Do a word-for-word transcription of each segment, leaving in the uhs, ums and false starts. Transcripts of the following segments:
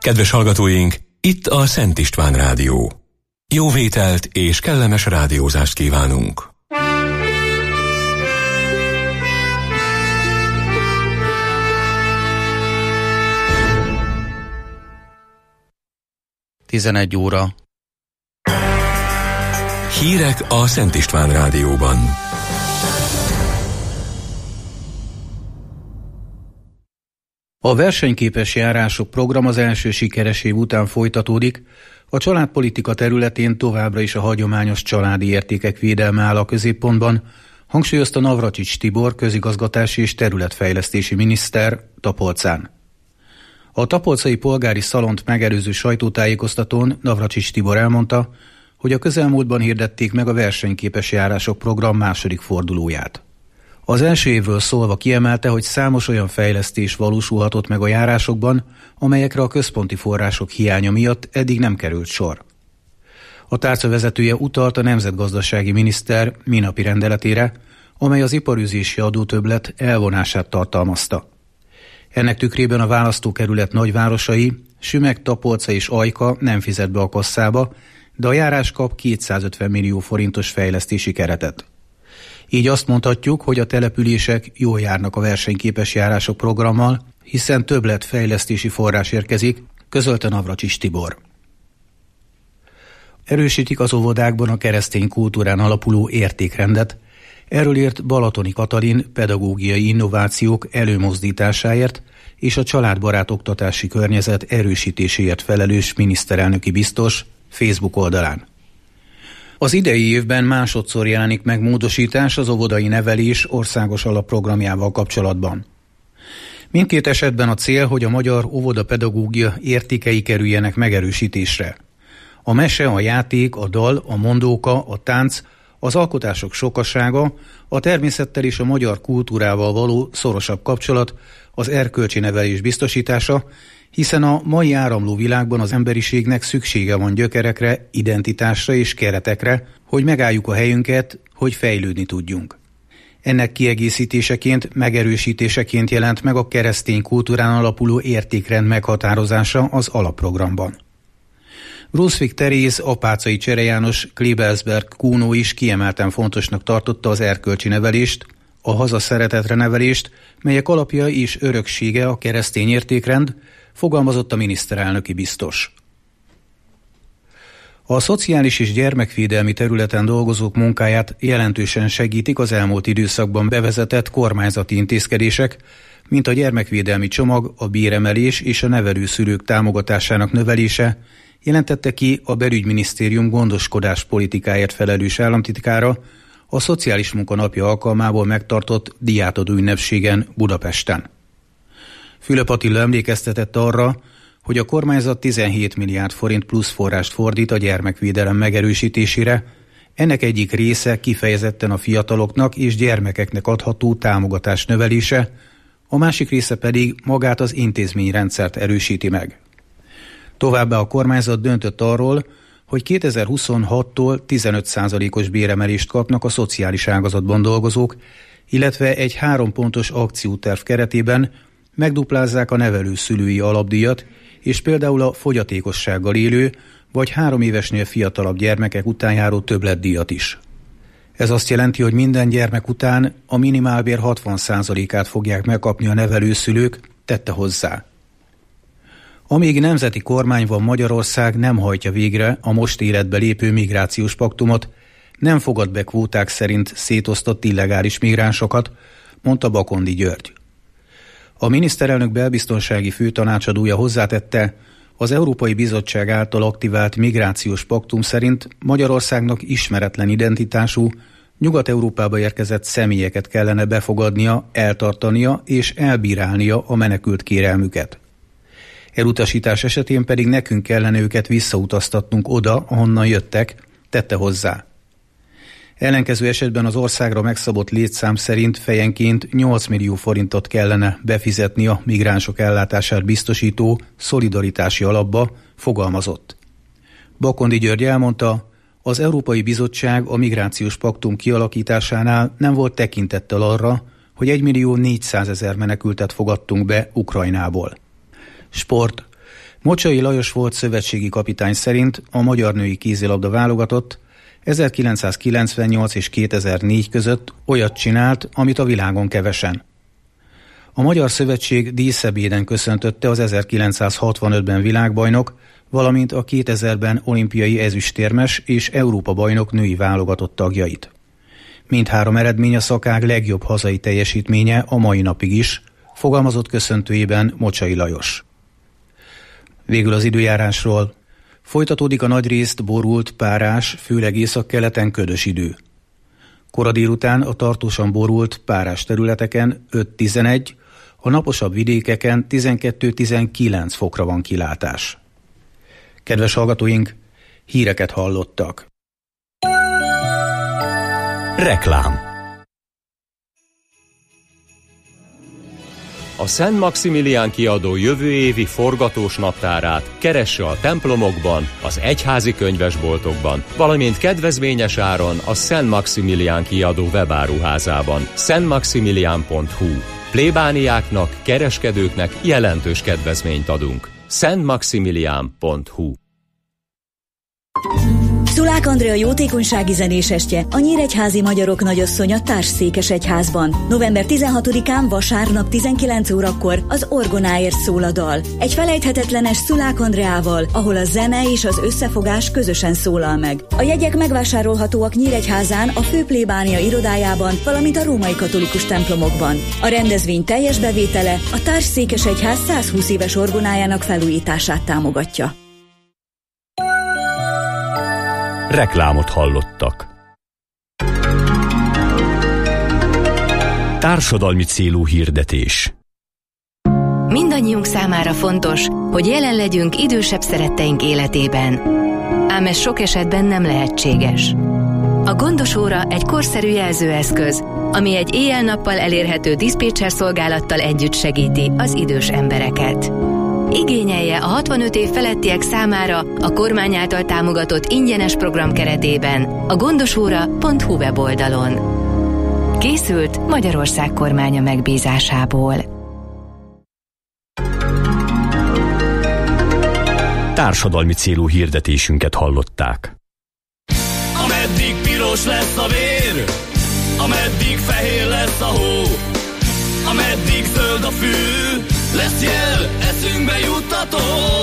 Kedves hallgatóink, itt a Szent István Rádió. Jó vételt és kellemes rádiózást kívánunk! tizenegy óra. Hírek a Szent István Rádióban. A versenyképes járások program az első sikeres év után folytatódik. A családpolitika területén továbbra is a hagyományos családi értékek védelme áll a középpontban, hangsúlyozta Navracsics Tibor közigazgatási és területfejlesztési miniszter Tapolcán. A tapolcai polgári szalont megelőző sajtótájékoztatón Navracsics Tibor elmondta, hogy a közelmúltban hirdették meg a versenyképes járások program második fordulóját. Az első évről szólva kiemelte, hogy számos olyan fejlesztés valósulhatott meg a járásokban, amelyekre a központi források hiánya miatt eddig nem került sor. A tárca vezetője utalt a nemzetgazdasági miniszter minapi rendeletére, amely az iparűzési adótöbblet elvonását tartalmazta. Ennek tükrében a választókerület nagyvárosai, Sümeg, Tapolca és Ajka nem fizet be a kasszába, de a járás kap kétszázötven millió forintos fejlesztési keretet. Így azt mondhatjuk, hogy a települések jól járnak a versenyképes járások programmal, hiszen többlet fejlesztési forrás érkezik, közölte Navracsics Tibor. Erősítik az óvodákban a keresztény kultúrán alapuló értékrendet. Erről írt Balatoni Katalin pedagógiai innovációk előmozdításáért és a családbarát oktatási környezet erősítéséért felelős miniszterelnöki biztos Facebook oldalán. Az idei évben másodszor jelenik meg módosítás az óvodai nevelés országos alapprogramjával kapcsolatban. Mindkét esetben a cél, hogy a magyar óvodapedagógia értékei kerüljenek megerősítésre. A mese, a játék, a dal, a mondóka, a tánc, az alkotások sokasága, a természettel és a magyar kultúrával való szorosabb kapcsolat, az erkölcsi nevelés biztosítása, hiszen a mai áramló világban az emberiségnek szüksége van gyökerekre, identitásra és keretekre, hogy megálljuk a helyünket, hogy fejlődni tudjunk. Ennek kiegészítéseként, megerősítéseként jelent meg a keresztény kultúrán alapuló értékrend meghatározása az alapprogramban. Brunswick Teréz, Apáczai Csere János, Klebelsberg Kúnó is kiemelten fontosnak tartotta az erkölcsi nevelést, a hazaszeretetre nevelést, melyek alapja és öröksége a keresztény értékrend, fogalmazott a miniszterelnöki biztos. A szociális és gyermekvédelmi területen dolgozók munkáját jelentősen segítik az elmúlt időszakban bevezetett kormányzati intézkedések, mint a gyermekvédelmi csomag, a béremelés és a nevelőszülők támogatásának növelése, jelentette ki a Belügyminisztérium gondoskodás politikáért felelős államtitkára a Szociális Munka Napja alkalmából megtartott díjátadó ünnepségen Budapesten. Fülöp Attila emlékeztetett arra, hogy a kormányzat tizenhét milliárd forint plusz forrást fordít a gyermekvédelem megerősítésére, ennek egyik része kifejezetten a fiataloknak és gyermekeknek adható támogatás növelése, a másik része pedig magát az intézményrendszert erősíti meg. Továbbá a kormányzat döntött arról, hogy kétezer-huszonhattól tizenöt százalékos béremelést kapnak a szociális ágazatban dolgozók, illetve egy három pontos akcióterv keretében megduplázzák a nevelőszülői alapdíjat, és például a fogyatékossággal élő vagy három évesnél fiatalabb gyermekek után járó többletdíjat is. Ez azt jelenti, hogy minden gyermek után a minimálbér hatvan százalékát fogják megkapni a nevelőszülők, tette hozzá. Amíg nemzeti kormány van, Magyarország nem hajtja végre a most életbe lépő migrációs paktumot, nem fogad be kvóták szerint szétosztott illegális migránsokat, mondta Bakondi György. A miniszterelnök belbiztonsági főtanácsadója hozzátette, az Európai Bizottság által aktivált migrációs paktum szerint Magyarországnak ismeretlen identitású, Nyugat-Európába érkezett személyeket kellene befogadnia, eltartania és elbírálnia a menekült kérelmüket. Elutasítás esetén pedig nekünk kellene őket visszautaztatnunk oda, ahonnan jöttek, tette hozzá. Ellenkező esetben az országra megszabott létszám szerint fejenként nyolc millió forintot kellene befizetni a migránsok ellátását biztosító szolidaritási alapba, fogalmazott. Bakondi György elmondta, az Európai Bizottság a migrációs paktum kialakításánál nem volt tekintettel arra, hogy egymillió négyszázezer menekültet fogadtunk be Ukrajnából. Sport. Mocsai Lajos volt szövetségi kapitány szerint a magyar női kézilabda válogatott ezerkilencszázkilencvennyolc és kétezer-négy között olyat csinált, amit a világon kevesen. A Magyar Szövetség díszebéden köszöntötte az ezerkilencszázhatvanötben világbajnok, valamint a kétezerben olimpiai ezüstérmes és Európa-bajnok női válogatott tagjait. Mindhárom eredmény a szakág legjobb hazai teljesítménye a mai napig is, fogalmazott köszöntőjében Mocsai Lajos. Végül az időjárásról. Folytatódik a nagyrészt borult, párás, főleg északkeleten ködös idő. Kora délután a tartósan borult, párás területeken öt-tizenegy, a naposabb vidékeken tizenkettő-tizenkilenc fokra van kilátás. Kedves hallgatóink, híreket hallottak. Reklám. A Szent Maximilián kiadó jövő évi forgatós naptárát keresse a templomokban, az egyházi könyvesboltokban, valamint kedvezményes áron a Szent Maximilián kiadó webáruházában, szent maximilián pont hu. Plébániáknak, kereskedőknek jelentős kedvezményt adunk. szent maximilián pont hu. Szulák Andrea jótékonysági zenésestje, a Nyíregyházi Magyarok Nagyasszonya Társszékesegyházban. november tizenhatodikán vasárnap tizenkilenc órakor az orgonáért szól a dal. Egy felejthetetlenes Szulák Andreával, ahol a zene és az összefogás közösen szólal meg. A jegyek megvásárolhatóak Nyíregyházán, a Főplébánia irodájában, valamint a római katolikus templomokban. A rendezvény teljes bevétele a Társszékesegyház százhúsz éves orgonájának felújítását támogatja. Reklámot hallottak. Társadalmi célú hirdetés. Mindannyiunk számára fontos, hogy jelen legyünk idősebb szeretteink életében. Ám ez sok esetben nem lehetséges. A Gondos óra egy korszerű jelzőeszköz, ami egy éjjel-nappal elérhető diszpécser szolgálattal együtt segíti az idős embereket. Igényelje a hatvanöt év felettiek számára a kormány által támogatott ingyenes program keretében a gondosóra pont hu weboldalon. Készült Magyarország kormánya megbízásából. Társadalmi célú hirdetésünket hallották. Ameddig piros lesz a vér, ameddig fehér lesz a hó, ameddig zöld a fű, lesz jel, eszünkbe juttató.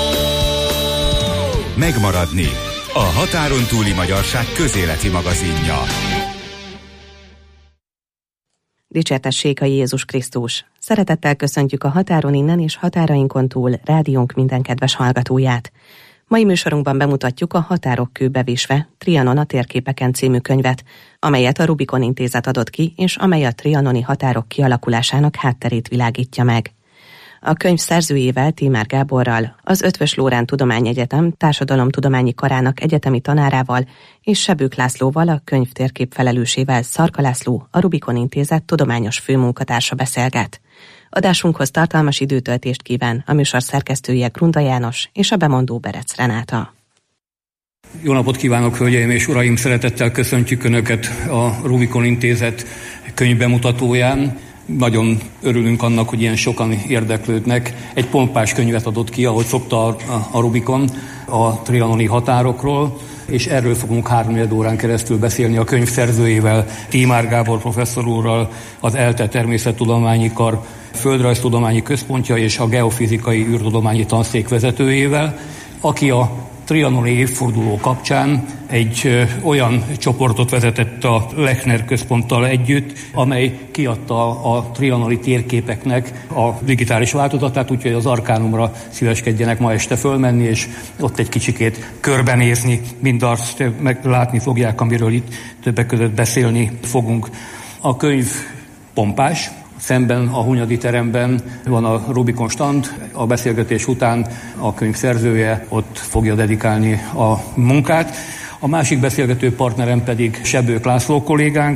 Megmaradni. A határon túli magyarság közéleti magazinja. Dicsértessék a Jézus Krisztus! Szeretettel köszöntjük a határon innen és határainkon túl rádiónk minden kedves hallgatóját. Mai műsorunkban bemutatjuk a Határok kőbevésve, Trianon a térképeken című könyvet, amelyet a Rubikon Intézet adott ki, és amely a trianoni határok kialakulásának hátterét világítja meg. A könyv szerzőjével, Tímár Gáborral, az Eötvös Loránd Tudományegyetem Társadalomtudományi Karának egyetemi tanárával és Sebők Lászlóval, a könyv térkép felelősével, Szarka László, a Rubikon Intézet tudományos főmunkatársa beszélget. Adásunkhoz tartalmas időtöltést kíván a műsor szerkesztője Grunda János és a bemondó Berec Renáta. Jó napot kívánok, hölgyeim és uraim! Szeretettel köszöntjük Önöket a Rubikon Intézet könyvbemutatóján. Nagyon örülünk annak, hogy ilyen sokan érdeklődnek. Egy pompás könyvet adott ki, ahogy szokta a Rubikon, a trianoni határokról, és erről fogunk háromnegyed órán keresztül beszélni a könyv szerzőjével, Tímár Gábor professzor úrral, az ELTE Természettudományi Kar Földrajztudományi Központja és a Geofizikai űrtudományi tanszék vezetőjével, aki a trianoni évforduló kapcsán egy ö, olyan csoportot vezetett a Lechner központtal együtt, amely kiadta a trianoni térképeknek a digitális változatát, úgyhogy az Arkánumra szíveskedjenek ma este fölmenni, és ott egy kicsikét körbenézni, mindazt meglátni fogják, amiről itt többek között beszélni fogunk. A könyv pompás. Szemben a Hunyadi teremben van a Rubikon stand, a beszélgetés után a könyv szerzője ott fogja dedikálni a munkát. A másik beszélgető partnerem pedig Sebők László kollégánk,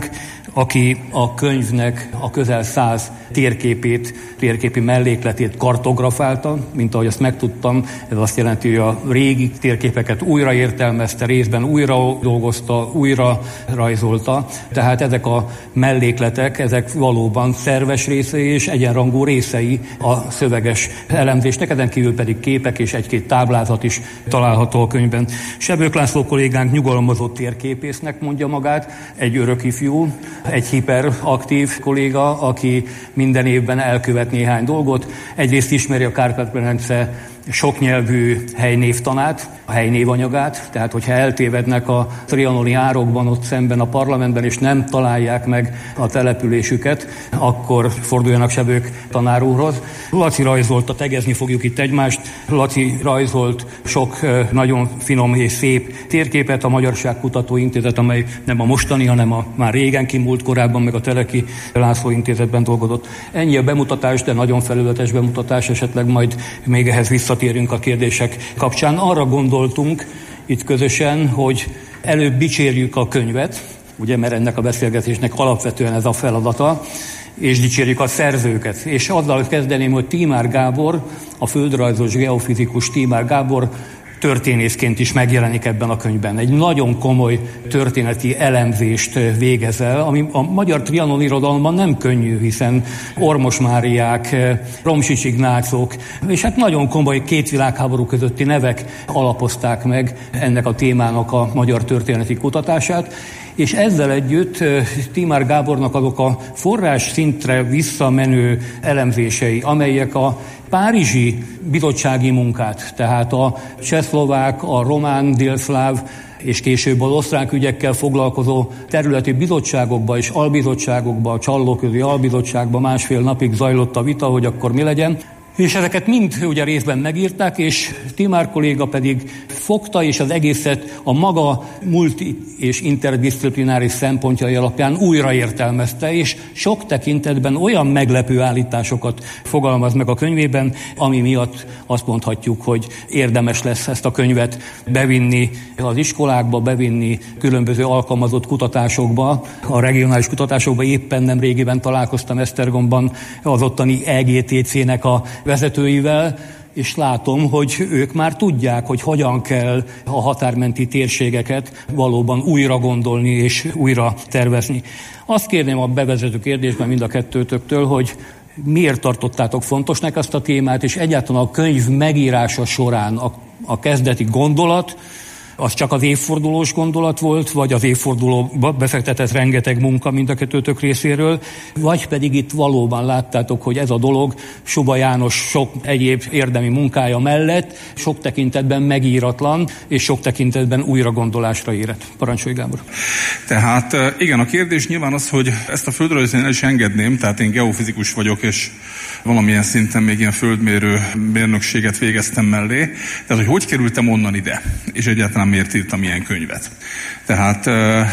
aki a könyvnek a közel száz térképét, térképi mellékletét kartografálta, mint ahogy azt megtudtam. Ez azt jelenti, hogy a régi térképeket újra értelmezte, részben újra dolgozta, újra rajzolta. Tehát ezek a mellékletek, ezek valóban szerves részei és egyenrangú részei a szöveges elemzésnek, ezen kívül pedig képek és egy-két táblázat is található a könyvben. Sebők László kollégánk nyugalmazott térképésznek mondja magát, egy örök ifjú, egy hiperaktív kolléga, aki minden évben elkövet néhány dolgot. Egyrészt ismeri a Kárpát-medence soknyelvű helynévtanát, a helynévanyagát, tehát hogyha eltévednek a trianoni árokban ott szemben a parlamentben, és nem találják meg a településüket, akkor forduljanak Sebők tanár úrhoz. Laci rajzolta, tegezni fogjuk itt egymást, Laci rajzolt sok nagyon finom és szép térképet, a Magyarságkutató Intézet, amely nem a mostani, hanem a már régen kimúlt, korábban meg a Teleki László Intézetben dolgozott. Ennyi a bemutatás, de nagyon felületes bemutatás, esetleg majd még ehhez visszatérünk a kérdések kapcsán. Arra gondoltunk itt közösen, hogy előbb dicsérjük a könyvet, ugye, mert ennek a beszélgetésnek alapvetően ez a feladata, és dicsérjük a szerzőket. És azzal kezdeném, hogy Tímár Gábor, a földrajzos geofizikus Tímár Gábor történészként is megjelenik ebben a könyvben. Egy nagyon komoly történeti elemzést végez el, ami a magyar trianon irodalomban nem könnyű, hiszen Ormos Máriák, Romsics Ignácok, és hát nagyon komoly két világháború közötti nevek alapozták meg ennek a témának a magyar történeti kutatását, és ezzel együtt Tímár Gábornak azok a forrás szintre visszamenő elemzései, amelyek a párizsi bizottsági munkát, tehát a csehszlovák, a román, délszláv és később az osztrák ügyekkel foglalkozó területi bizottságokba és albizottságokba, a Csallóközi albizottságba másfél napig zajlott a vita, hogy akkor mi legyen. És ezeket mind ugye részben megírták, és Tímár kolléga pedig fogta, és az egészet a maga multi- és interdisziplináris szempontjai alapján újraértelmezte, és sok tekintetben olyan meglepő állításokat fogalmaz meg a könyvében, ami miatt azt mondhatjuk, hogy érdemes lesz ezt a könyvet bevinni az iskolákba, bevinni különböző alkalmazott kutatásokba. A regionális kutatásokba éppen nem régiben találkoztam Esztergomban az ottani E G T C-nek a vezetőivel, és látom, hogy ők már tudják, hogy hogyan kell a határmenti térségeket valóban újra gondolni és újra tervezni. Azt kérném a bevezető kérdésben mind a kettőtöktől, hogy miért tartottátok fontosnak ezt a témát, és egyáltalán a könyv megírása során a, a kezdeti gondolat, az csak az évfordulós gondolat volt, vagy az évfordulóba befektetett rengeteg munka mind a kettőtök részéről, vagy pedig itt valóban láttátok, hogy ez a dolog Suba János sok egyéb érdemi munkája mellett sok tekintetben megíratlan, és sok tekintetben újra gondolásra érett. Parancsolj, Gábor! Tehát igen, a kérdés nyilván az, hogy ezt a földrajzot el is engedném, tehát én geofizikus vagyok, és valamilyen szinten még ilyen földmérő mérnökséget végeztem mellé. Tehát, hogy hogy kerültem onnan ide, és egyáltalán miért írtam ilyen könyvet. Tehát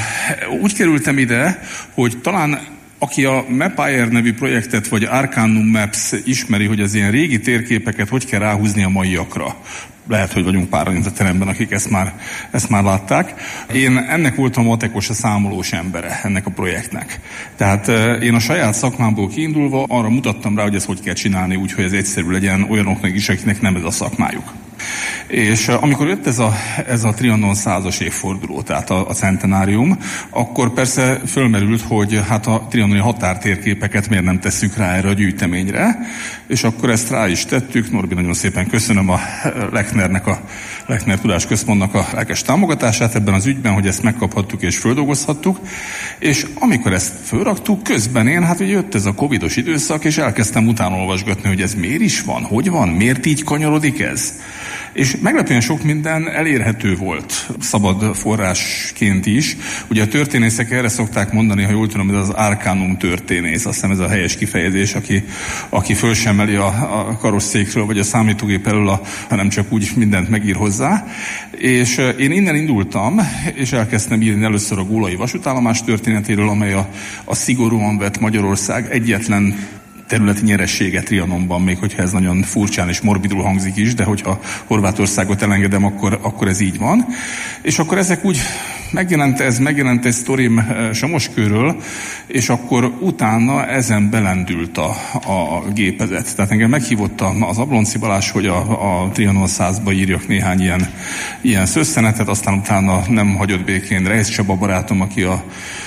úgy kerültem ide, hogy talán aki a Mapire nevű projektet, vagy Arcanum Maps ismeri, hogy az ilyen régi térképeket hogy kell ráhúzni a maiakra. Lehet, hogy vagyunk páran itt a teremben, akik ezt már, ezt már látták. Én ennek voltam a matekos, a számolós embere ennek a projektnek. Tehát én a saját szakmámból kiindulva arra mutattam rá, hogy ezt hogy kell csinálni, úgyhogy ez egyszerű legyen olyanoknak is, akiknek nem ez a szakmájuk. És amikor jött ez a, ez a Trianon százas évforduló, tehát a, a centenárium, akkor persze fölmerült, hogy hát a trianoni határtérképeket miért nem tesszük rá erre a gyűjteményre, és akkor ezt rá is tettük. Norbi, nagyon szépen köszönöm a Lechnernek, a Lechner Tudásközpontnak a lelkes támogatását ebben az ügyben, hogy ezt megkaphattuk és földolgozhattuk, és amikor ezt fölraktuk, közben én, hát ugye jött ez a covidos időszak, és elkezdtem utána olvasgatni, hogy ez miért is van, hogy van, miért így kanyarodik ez. És meglepően sok minden elérhető volt, szabad forrásként is. Ugye a történészek erre szokták mondani, ha jól tudom, ez az Arcanum történész, azt hiszem ez a helyes kifejezés, aki, aki föl sem meli a, a karosszékről, vagy a számítógép elől, a, hanem csak úgy mindent megír hozzá. És én innen indultam, és elkezdtem írni először a gólai vasútállomás történetéről, amely a, a szigorúan vett Magyarország egyetlen területi nyeressége Trianonban, még hogyha ez nagyon furcsán és morbidul hangzik is, de hogyha Horvátországot elengedem, akkor, akkor ez így van. És akkor ezek úgy megjelent ez, megjelent egy sztorim Somoskőről, és akkor utána ezen belendült a, a gépezet. Tehát engem meghívott az Ablonci Balázs, hogy a, a Trianon százba írjak néhány ilyen, ilyen szösszenetet, aztán utána nem hagyott békén Reisz Csaba barátom, aki a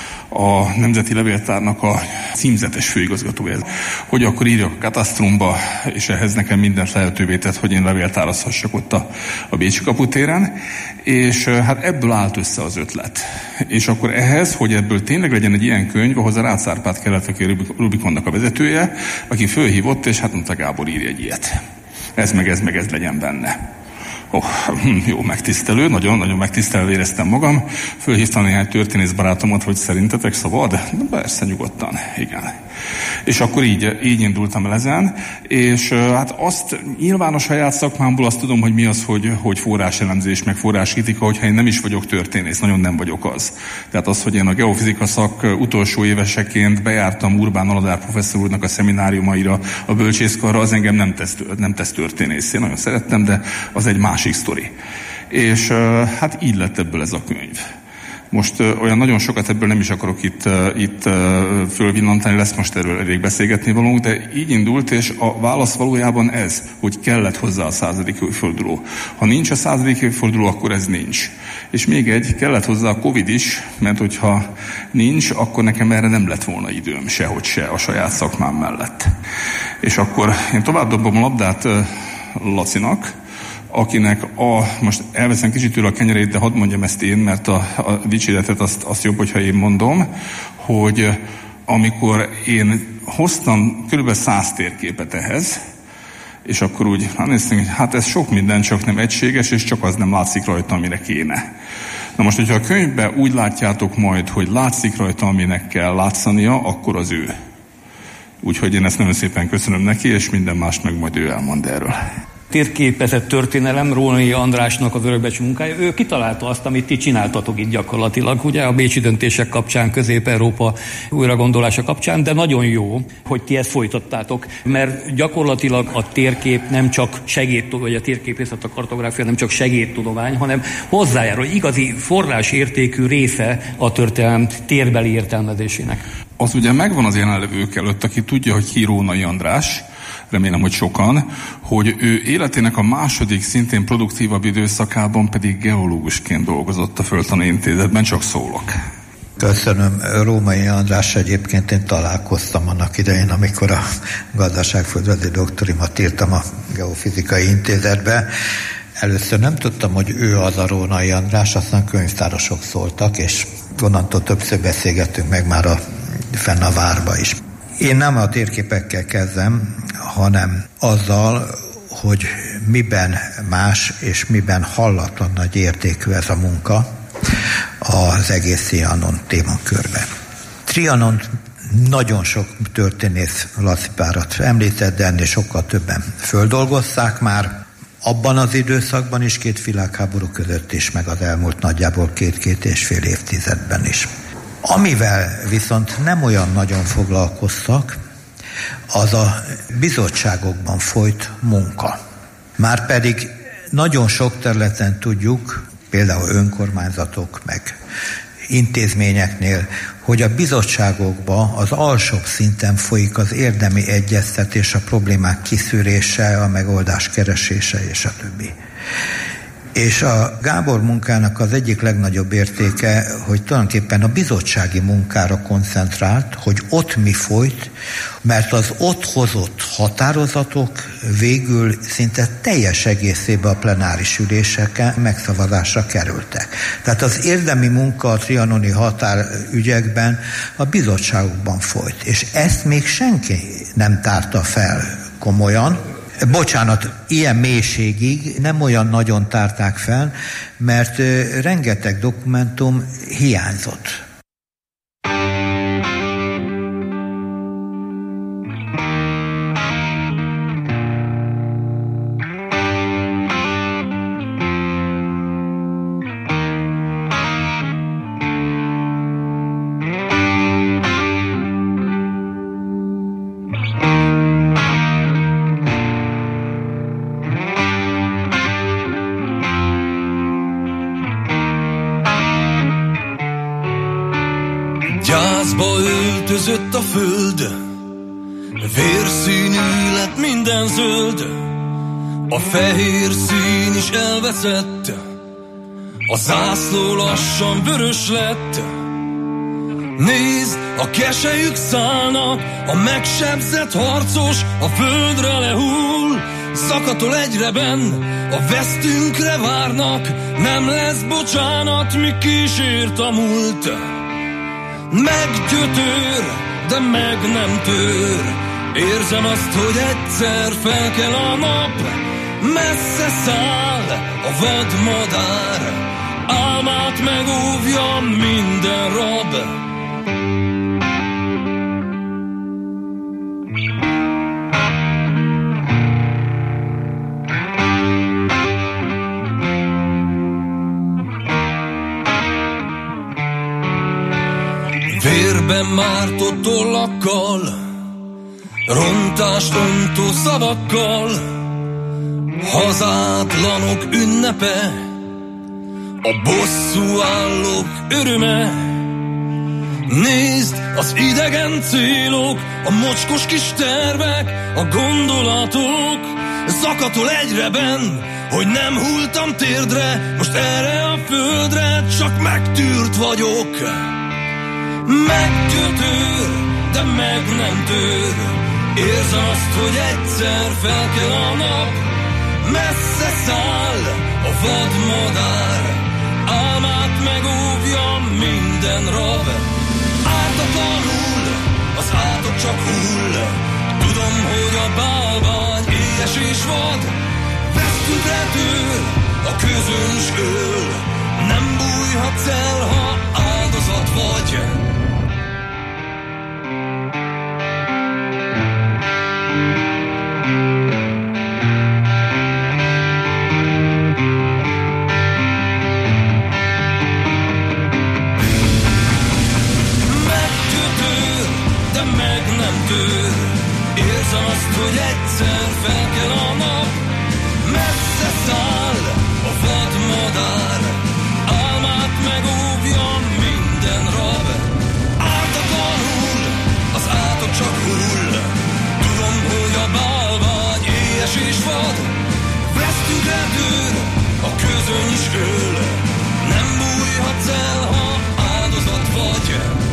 a Nemzeti Levéltárnak a címzetes főigazgatója, hogy akkor írjak a katasztrumba, és ehhez nekem mindent lehetővé tett, hogy én levéltárazhassak ott a, a Bécsi kaputéren, és hát ebből állt össze az ötlet. És akkor ehhez, hogy ebből tényleg legyen egy ilyen könyv, ahhoz a Rácz Árpád kellett, aki a Rubikonnak a vezetője, aki fölhívott, és hát mondta, Gábor, írj egy ilyet. Ez meg ez meg ez legyen benne. Oh, jó, megtisztelő, nagyon-nagyon megtisztelő éreztem magam. Fölhívtam néhány történész barátomat, hogy szerintetek szabad? De persze, nyugodtan, igen. És akkor így, így indultam el ezen, és hát azt nyilván a saját szakmámból azt tudom, hogy mi az, hogy, hogy forráselemzés, meg forráskritika, hogyha én nem is vagyok történész, nagyon nem vagyok az. Tehát az, hogy én a geofizika szak utolsó éveseként bejártam Urbán Aladár professzor úrnak a szemináriumaira, a bölcsészkarra, az engem nem tesz, nem tesz történész. Én nagyon szerettem, de az egy másik sztori. És hát így lett ebből ez a könyv. Most uh, olyan nagyon sokat ebből nem is akarok itt, uh, itt uh, fölvillantani, lesz most erről elég beszélgetni valónk, de így indult, és a válasz valójában ez, hogy kellett hozzá a századik évforduló. Ha nincs a századik évforduló, akkor ez nincs. És még egy, kellett hozzá a Covid is, mert hogyha nincs, akkor nekem erre nem lett volna időm, sehogy se a saját szakmám mellett. És akkor én tovább dobom a labdát uh, Lacinak, akinek a, most elveszem kicsit tőle a kenyerét, de hadd mondjam ezt én, mert a, a dicséretet azt, azt jobb, hogyha én mondom, hogy amikor én hoztam kb. száz térképet ehhez, és akkor úgy hát néztünk, hogy hát ez sok minden, csak nem egységes, és csak az nem látszik rajta, amire kéne. Na most, hogyha a könyvben úgy látjátok majd, hogy látszik rajta, aminek kell látszania, akkor az ő. Úgyhogy én ezt nagyon szépen köszönöm neki, és minden mást meg majd ő elmond erről. Térképezett történelem, Rónai Andrásnak az örökbecsű munkája. Ő kitalálta azt, amit ti csináltatok itt gyakorlatilag, ugye a bécsi döntések kapcsán, Közép-Európa újragondolása kapcsán, de nagyon jó, hogy ti ezt folytattátok, mert gyakorlatilag a térkép nem csak segédtudomány, vagy a térképészet, a kartográfia nem csak segédtudomány, hanem hozzájárul, igazi forrásértékű része a történelem térbeli értelmezésének. Az ugye megvan az jelenlevők előtt, aki tudja, hogy ki Rónai András, remélem, hogy sokan, hogy ő életének a második, szintén produktívabb időszakában pedig geológusként dolgozott a Földtani Intézetben, csak szólok. Köszönöm. Rónai András egyébként én találkoztam annak idején, amikor a gazdaságföldrajzi doktorimat írtam a Geofizikai Intézetbe. Először nem tudtam, hogy ő az a Rónai András, aztán könyvtárosok szóltak, és onnantól többször beszélgettünk meg már a, fenn a várba is. Én nem a térképekkel kezdem, hanem azzal, hogy miben más és miben hallatlan nagy értékű ez a munka az egész Trianon témakörben. Trianon nagyon sok történész, Laci párat említett, de ennél sokkal többen földolgozták már. Abban az időszakban is, két világháború között is, meg az elmúlt nagyjából két-két és fél évtizedben is. Amivel viszont nem olyan nagyon foglalkoztak, az a bizottságokban folyt munka. Márpedig nagyon sok területen tudjuk, például önkormányzatok meg intézményeknél, hogy a bizottságokban az alsóbb szinten folyik az érdemi egyeztetés, a problémák kiszűrése, a megoldás keresése és a többi. És a Gábor munkának az egyik legnagyobb értéke, hogy tulajdonképpen a bizottsági munkára koncentrált, hogy ott mi folyt, mert az ott hozott határozatok végül szinte teljes egészében a plenáris üléseken megszavazásra kerültek. Tehát az érdemi munka a trianoni határügyekben a bizottságokban folyt, és ezt még senki nem tárta fel komolyan. Bocsánat, ilyen mélységig nem olyan nagyon tárták fel, mert rengeteg dokumentum hiányzott. között a föld, vérszínű lett minden zöld, a fehér szín is elveszett, a zászló lassan vörös lett. Nézd, a keselyük szállnak, a megsebzett harcos a földre lehull. Zakatol egyre benn, a vesztünkre várnak, nem lesz bocsánat, mi kísért a múlt. Meggyötör, de meg nem tör, érzem azt, hogy egyszer felkel a nap. Messze száll a vadmadár, álmát megóvja minden rab. Vérben mártott tollakkal, rontást ontó szavakkal, hazátlanok ünnepe, a bosszúállók öröme. Nézd, az idegen célok, a mocskos kis tervek, a gondolatok. Zakatol egyre benn, hogy nem hulltam térdre, most erre a földre csak megtűrt vagyok. Meggyötör, de meg nem tör, érzem azt, hogy egyszer felkel a nap. Messze száll a vadmadár, álmát megóvja minden rab. Ártatlanul az átok csak hull, tudom, hogy a bálvány éhes és vad. Vesztünkre tör, a közöns öl, nem bújhatsz el, ha áldozat vagy. Érzem azt, hogy egyszer felkel a nap. Messze száll a vadmadár, álmát megóvja minden rab. Ártatlanul az átok csak hull, tudom, hogy a bálvány éhes és vad. Vesztünkre tör, a közöny is öl, nem bújhatsz el, ha áldozat vagy.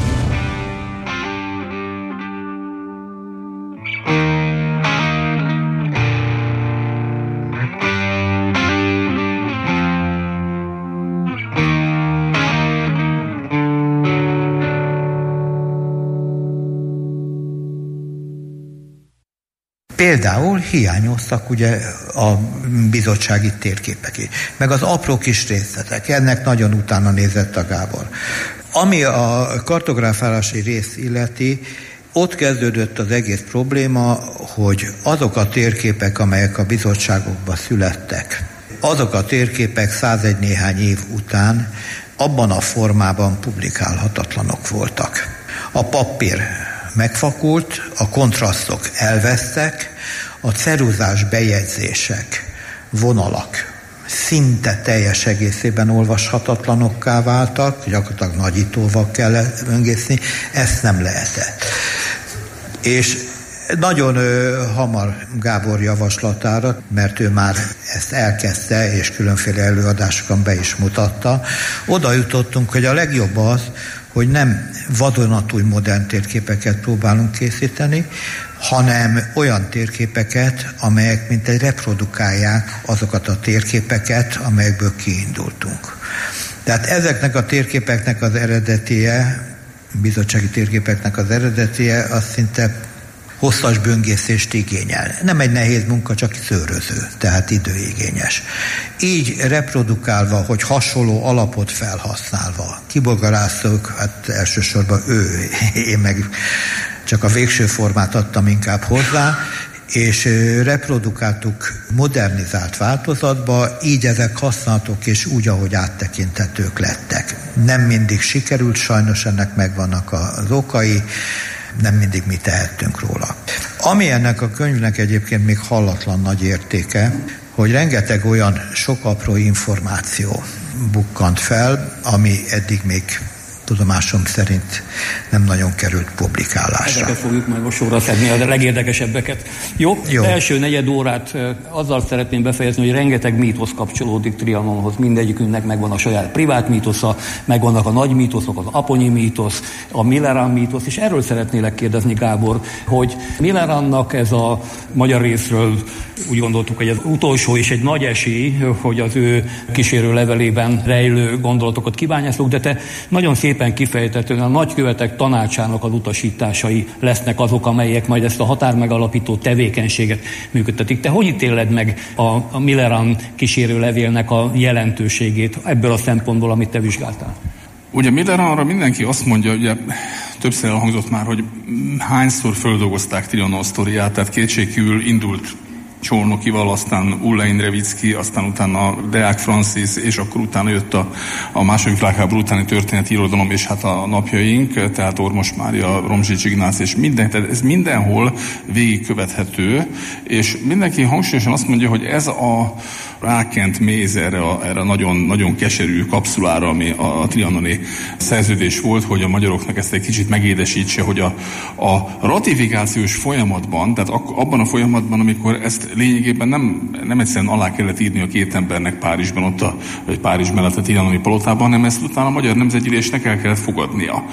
Például hiányoztak ugye a bizottsági térképek, meg az apró kis részletek. Ennek nagyon utána nézett a Gábor. Ami a kartográfálási részt illeti, ott kezdődött az egész probléma, hogy azok a térképek, amelyek a bizottságokban születtek, azok a térképek százegy néhány év után abban a formában publikálhatatlanok voltak. A papír megfakult, a kontrasztok elvesztek, a ceruzás bejegyzések, vonalak szinte teljes egészében olvashatatlanokká váltak, gyakorlatilag nagyítóval kellett öngészni, ezt nem lehetett. És nagyon ö, hamar Gábor javaslatára, mert ő már ezt elkezdte, és különféle előadásokon be is mutatta, oda jutottunk, hogy a legjobb az, hogy nem vadonatúj modern térképeket próbálunk készíteni, hanem olyan térképeket, amelyek mintegy reprodukálják azokat a térképeket, amelyekből kiindultunk. Tehát ezeknek a térképeknek az eredetie, bizottsági térképeknek az eredetie, az szinte hosszas böngészést igényel. Nem egy nehéz munka, csak szőröző, tehát időigényes. Így reprodukálva, hogy hasonló alapot felhasználva, kibogarászok, hát elsősorban ő, én meg csak a végső formát adtam inkább hozzá, és reprodukáltuk modernizált változatba, így ezek használhatók és úgy, ahogy áttekintetők lettek. Nem mindig sikerült, sajnos ennek megvannak az okai, nem mindig mi tehettünk róla. Ami ennek a könyvnek egyébként még hallatlan nagy értéke, hogy rengeteg olyan sok apró információ bukkant fel, ami eddig még tudomásom szerint nem nagyon került publikálásra. Ezeket fogjuk majd most sorra szedni, a legérdekesebbeket. Jó, Jó. első negyed órát azzal szeretném befejezni, hogy rengeteg mítosz kapcsolódik Trianonhoz. Mindegyikünknek megvan a saját privát mítosza, megvannak a nagy mítoszok, az Aponyi mítosz, a Milleran mítosz, és erről szeretnélek kérdezni, Gábor, hogy Millerannak ez a magyar részről úgy gondoltuk, hogy az utolsó és egy nagy esély, hogy az ő kísérő levelében rejlő gondolatokat kibányászunk, de te nagyon szépen kifejtetően a nagykövetek tanácsának az utasításai lesznek azok, amelyek majd ezt a határmegalapító tevékenységet működtetik. Te hogy ítéled meg a, a Milleran kísérő levélnek a jelentőségét ebből a szempontból, amit te vizsgáltál? Ugye Milleranra mindenki azt mondja, ugye többször elhangzott már, hogy hányszor földolgozták Trianon sztoriát, tehát kétségkívül indult Csornokival, aztán Ulla Indrevicki, aztán utána Deák Francis, és akkor utána jött a, a második világháború utáni történeti irodalom, és hát a napjaink, tehát Ormos Mária, Romzsics Ignác, és minden, tehát ez mindenhol végigkövethető, és mindenki hangsúlyosan azt mondja, hogy ez a rákent méz erre a, erre a nagyon, nagyon keserű kapszulára, ami a, a trianoni szerződés volt, hogy a magyaroknak ezt egy kicsit megédesítse, hogy a, a ratifikációs folyamatban, tehát ak- abban a folyamatban, amikor ezt lényegében nem, nem egyszerűen alá kellett írni a két embernek Párizsban, ott a, vagy Párizs mellett a trianoni palotában, hanem ezt utána a Magyar Nemzetgyűlésnek el kellett fogadnia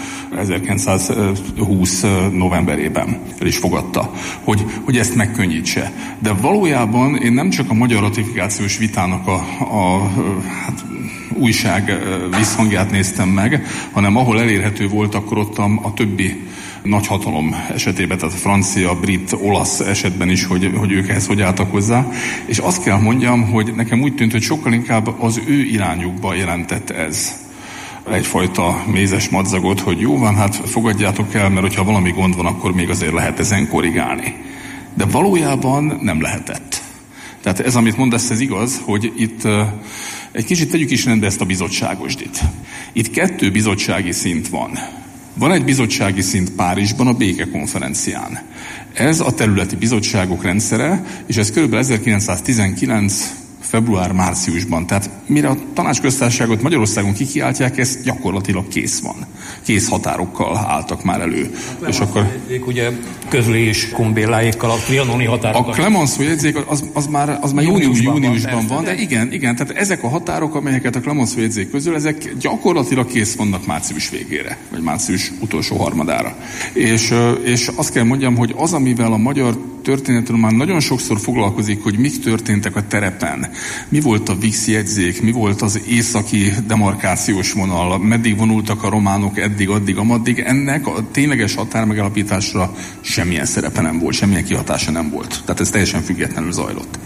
ezerkilencszázhúsz novemberében. El is fogadta, hogy, hogy ezt megkönnyítse. De valójában én nem csak a magyar ratifikációs vitának a, a hát, újság visszhangját néztem meg, hanem ahol elérhető volt, akkor ott a, a többi nagyhatalom esetében, tehát a francia, brit, olasz esetben is, hogy, hogy ők ehhez hogy álltak hozzá. És azt kell mondjam, hogy nekem úgy tűnt, hogy sokkal inkább az ő irányukba jelentett ez egyfajta mézes madzagot, hogy jó van, hát fogadjátok el, mert hogyha valami gond van, akkor még azért lehet ezen korrigálni. De valójában nem lehetett. Tehát ez, amit mondasz, ez igaz, hogy itt uh, egy kicsit tegyük is rendbe ezt a bizottságosdit. Itt kettő bizottsági szint van. Van egy bizottsági szint Párizsban a békekonferencián. Ez a területi bizottságok rendszere, és ez kb. ezerkilencszáztizenkilenc február-márciusban. Tehát mire a tanácsköztársaságot Magyarországon kikiáltják, ez gyakorlatilag kész van. Kész határokkal álltak már elő. A és akkor ugye közlés kombéláékkal a trianoni határokat. A Clemenceau jegyzék az, az már, az már június, júniusban van, van, de igen, igen, tehát ezek a határok, amelyeket a Clemenceau jegyzék közül, ezek gyakorlatilag kész vannak március végére, vagy március utolsó harmadára. És, és azt kell mondjam, hogy az, amivel a magyar történetről már nagyon sokszor foglalkozik, hogy mik történtek a terepen, mi volt a Vix jegyzék, mi volt az északi demarkációs vonal, meddig vonultak a románok eddig, addig, amaddig, ennek a tényleges határmegállapításra semmilyen szerepe nem volt, semmilyen kihatása nem volt. Tehát ez teljesen függetlenül zajlott.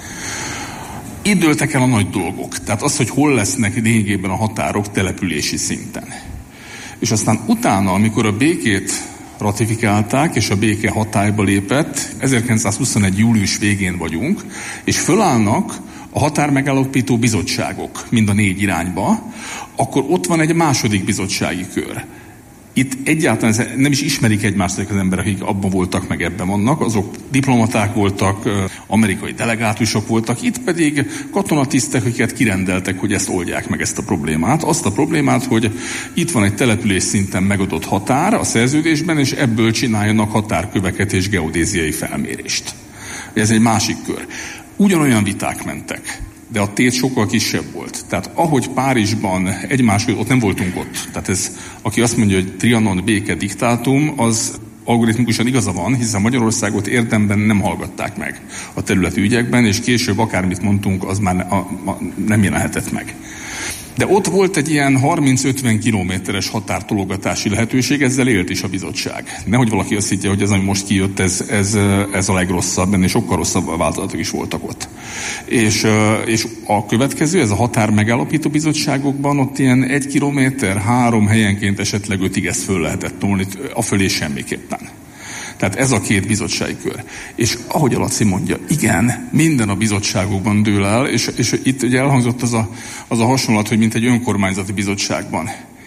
Itt dőltek el a nagy dolgok. Tehát az, hogy hol lesznek lényegében a határok települési szinten. És aztán utána, amikor a békét ratifikálták, és a béke hatályba lépett, ezerkilencszázhuszonegy július végén vagyunk, és fölállnak a határmegállapító bizottságok mind a négy irányba, akkor ott van egy második bizottsági kör. Itt egyáltalán nem is ismerik egymást az emberek, akik abban voltak, meg ebben vannak, azok diplomaták voltak, amerikai delegátusok voltak, itt pedig katonatisztek, akiket kirendeltek, hogy ezt oldják meg, ezt a problémát. Azt a problémát, hogy itt van egy település szinten megadott határ a szerződésben, és ebből csináljanak határköveket és geodéziai felmérést. Ez egy másik kör. Ugyanolyan viták mentek, de a tét sokkal kisebb volt. Tehát ahogy Párizsban egymás, ott nem voltunk ott. Tehát ez, aki azt mondja, hogy Trianon béke diktátum, az algoritmikusan igaza van, hiszen Magyarországot érdemben nem hallgatták meg a területi ügyekben, és később akármit mondtunk, az már a, a, nem jelenhetett meg. De ott volt egy ilyen harminc-ötven kilométeres határtologatási lehetőség, ezzel élt is a bizottság. Nehogy valaki azt higgye, hogy ez, ami most kijött, ez, ez, ez a legrosszabb, ennél sokkal rosszabb változatok is voltak ott. És, és a következő, ez a határ megállapító bizottságokban, ott ilyen egy kilométer, három helyenként esetleg ötig ezt föl lehetett tolni, afölé semmiképpen. Tehát ez a két bizottsági kör. És ahogy a Laci mondja, igen, minden a bizottságokban dől el, és, és itt ugye elhangzott az a, az a hasonlat, hogy mint egy önkormányzati bizottságban.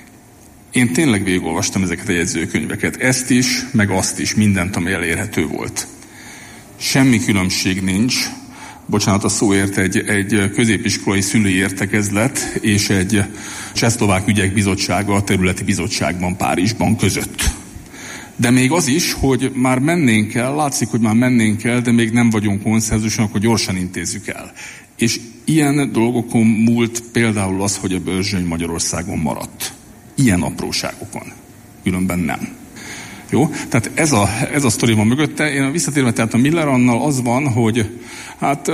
Én tényleg végigolvastam ezeket a jegyzőkönyveket, ezt is, meg azt is, mindent, ami elérhető volt. Semmi különbség nincs bocsánat a szóért, egy, egy középiskolai szülői értekezlet és egy csehszlovák ügyek bizottsága a területi bizottságban Párizsban között. De még az is, hogy már mennénk el, látszik, hogy már mennénk el, de még nem vagyunk konszenzuson, akkor gyorsan intézzük el. És ilyen dolgokon múlt például az, hogy a Börzsöny Magyarországon maradt. Ilyen apróságokon. Különben nem. Jó? Tehát ez a, ez a sztori van mögötte. Én visszatérve, tehát a Miller Annal az van, hogy hát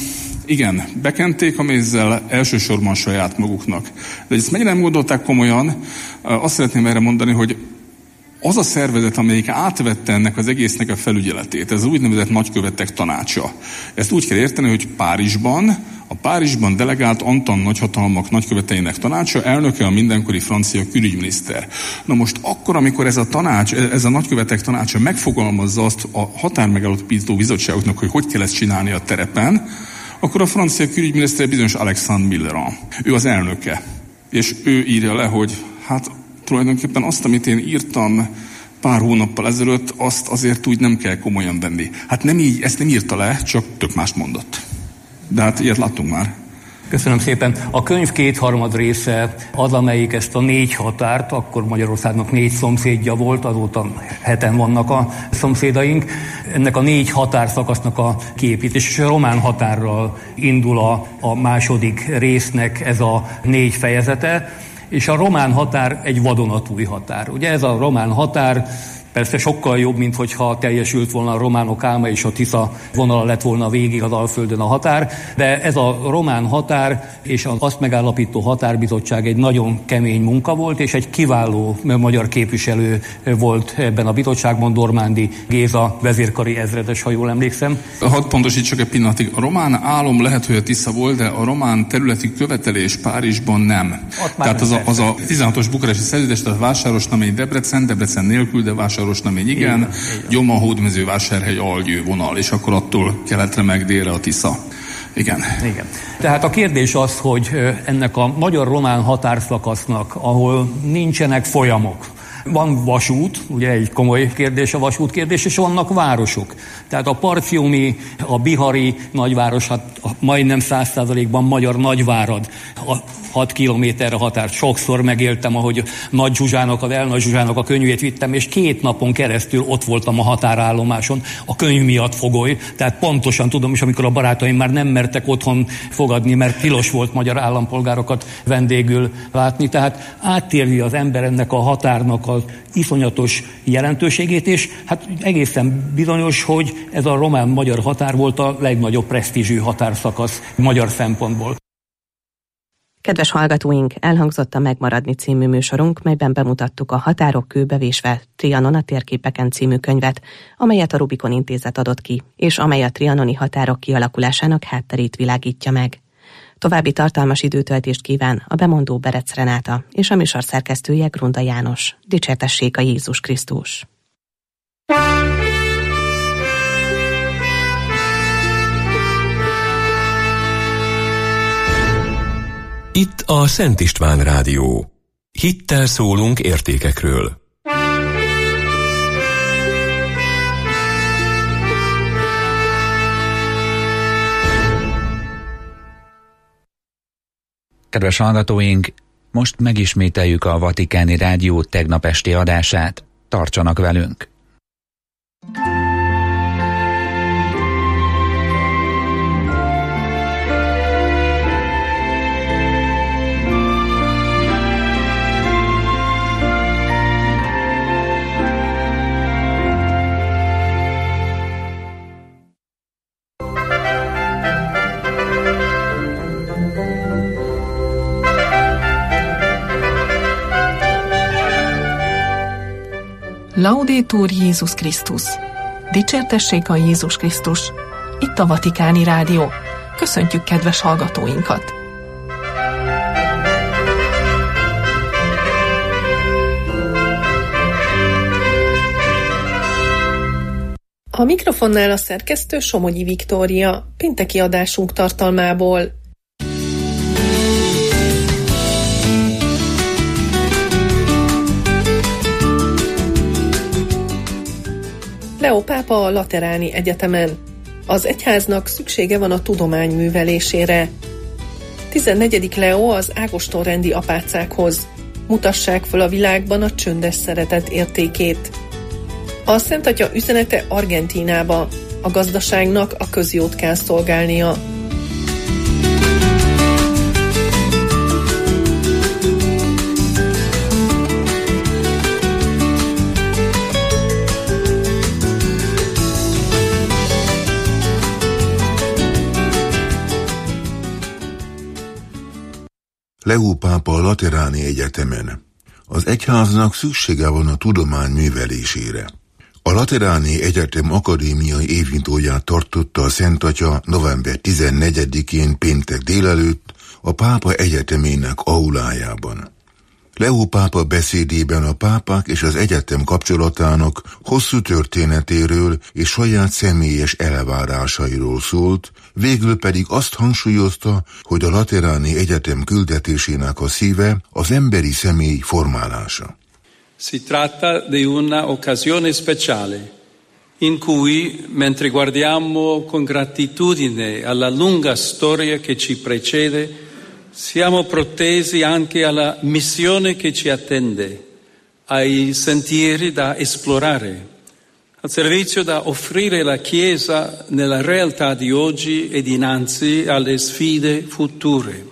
igen, bekenték a mézzel elsősorban saját maguknak. De ezt mennyire nem gondolták komolyan, azt szeretném erre mondani, hogy az a szervezet, amelyik átvette ennek az egésznek a felügyeletét, ez az úgynevezett nagykövetek tanácsa. Ezt úgy kell érteni, hogy Párizsban, a Párizsban delegált Antal nagyhatalmak nagyköveteinek tanácsa, elnöke a mindenkori francia külügyminiszter. Na most akkor, amikor ez a tanács, ez a nagykövetek tanácsa megfogalmazza azt a határmegállapító bizottságoknak, hogy hogy kell ezt csinálni a terepen, akkor a francia külügyminiszter bizonyos Alexandre Millerand. Ő az elnöke. És ő írja le, hogy hát tulajdonképpen azt, amit én írtam pár hónappal ezelőtt, azt azért úgy nem kell komolyan venni. Hát nem így, ezt nem írta le, csak tök mást mondott. De hát ilyet láttunk már. Köszönöm szépen. A könyv kétharmad része az, amelyik ezt a négy határt, akkor Magyarországnak négy szomszédja volt, azóta heten vannak a szomszédaink. Ennek a négy határszakasznak a kiépítés, és a román határral indul a, a második résznek ez a négy fejezete, és a román határ egy vadonatúj határ. Ugye ez a román határ persze sokkal jobb, mint hogyha teljesült volna a románok álma, és a Tisza vonala lett volna végig az Alföldön a határ, de ez a román határ és az azt megállapító határbizottság egy nagyon kemény munka volt, és egy kiváló magyar képviselő volt ebben a bizottságban, Dormándi Géza vezérkari ezredes, ha jól emlékszem. Hadd pontosítsak egy pillanatig. A román álom lehet, hogy a Tisza volt, de a román területi követelés Párizsban nem. Tehát az a, az a tizenhatos bukaresti szerződés, tehát Vásárosnamény Debrecen, Debrecen nélkül, de Vásárosnamény igen, igen, Gyoma, Hódmezővásárhely, Algyő vonal, és akkor attól keletre meg délre a Tisza. Igen. Igen. Tehát a kérdés az, hogy ennek a magyar-román határszakasznak, ahol nincsenek folyamok, van vasút, ugye egy komoly kérdés a vasút kérdés, és vannak városok. Tehát a parciumi, a bihari nagyváros, hát majdnem száz százalékban magyar Nagyvárad, a hat kilométerre határt. Sokszor megéltem, ahogy Nagy Zsuzsának, a Velnagy Zsuzsának a könyvét vittem, és két napon keresztül ott voltam a határállomáson, a könyv miatt fogoly. Tehát pontosan tudom is, amikor a barátaim már nem mertek otthon fogadni, mert tilos volt magyar állampolgárokat vendégül látni. Tehát átérvi az ember ennek a határnak az iszonyatos jelentőségét, és hát egészen bizonyos, hogy ez a román-magyar határ volt a legnagyobb presztízsű határszakasz magyar szempontból. Kedves hallgatóink, elhangzott a Megmaradni című műsorunk, melyben bemutattuk a Határok kőbevésve Trianon a térképeken című könyvet, amelyet a Rubikon Intézet adott ki, és amely a trianoni határok kialakulásának hátterét világítja meg. További tartalmas időtöltést kíván a bemondó Berec Renáta és a műsor szerkesztője Grunda János. Dicsértessék a Jézus Krisztus! Itt a Szent István Rádió. Hittel szólunk értékekről. Kedves hallgatóink, most megismételjük a Vatikáni Rádió tegnap esti adását. Tartsanak velünk! Laudetur Jézus Krisztus! Dicsértessék a Jézus Krisztus! Itt a Vatikáni Rádió. Köszöntjük kedves hallgatóinkat! A mikrofonnál a szerkesztő Somogyi Viktória, pénteki adásunk tartalmából. Leó pápa a Lateráni Egyetemen. Az egyháznak szüksége van a tudomány művelésére. tizennegyedik Leó az Ágoston-rendi apácákhoz. Mutassák fel a világban a csöndes szeretet értékét. A Szent Atya üzenete Argentínába. A gazdaságnak a közjót kell szolgálnia. Leó pápa a Lateráni Egyetemen. Az egyháznak szüksége van a tudomány művelésére. A Lateráni Egyetem akadémiai évnyitóját tartotta a Szent Atya november tizennegyedikén péntek délelőtt a pápa egyetemének aulájában. Leó pápa beszédében a pápák és az egyetem kapcsolatának hosszú történetéről és saját személyes elvárásairól szólt, végül pedig azt hangsúlyozta, hogy a Lateráni Egyetem küldetésének a szíve az emberi személy formálása. Si tratta di una occasione speciale in cui, mentre guardiamo con gratitudine alla lunga storia che ci precede, siamo protesi anche alla missione che ci attende, ai sentieri da esplorare, al servizio da offrire la Chiesa nella realtà di oggi e dinanzi alle sfide future.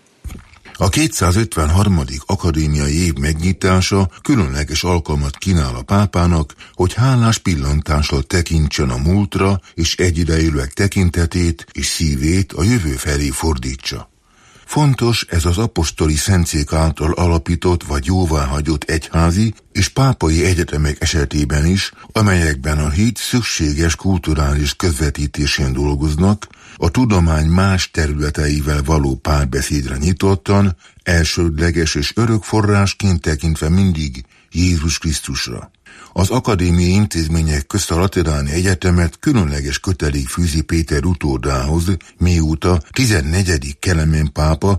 A kétszázötvenharmadik akadémiai év megnyitása különleges alkalmat kínál a pápának, hogy hálás pillantással tekintsen a múltra, és egyidejűleg tekintetét és szívét a jövő felé fordítsa. Fontos ez az apostoli szentszék által alapított vagy jóváhagyott egyházi és pápai egyetemek esetében is, amelyekben a hit szükséges kulturális közvetítésén dolgoznak, a tudomány más területeivel való párbeszédre nyitottan, elsődleges és örök forrásként tekintve mindig Jézus Krisztusra. Az akadémiai intézmények közt a Lateráni Egyetemet különleges kötelék fűzi Péter utódához, mióta tizennegyedik Kelemen pápa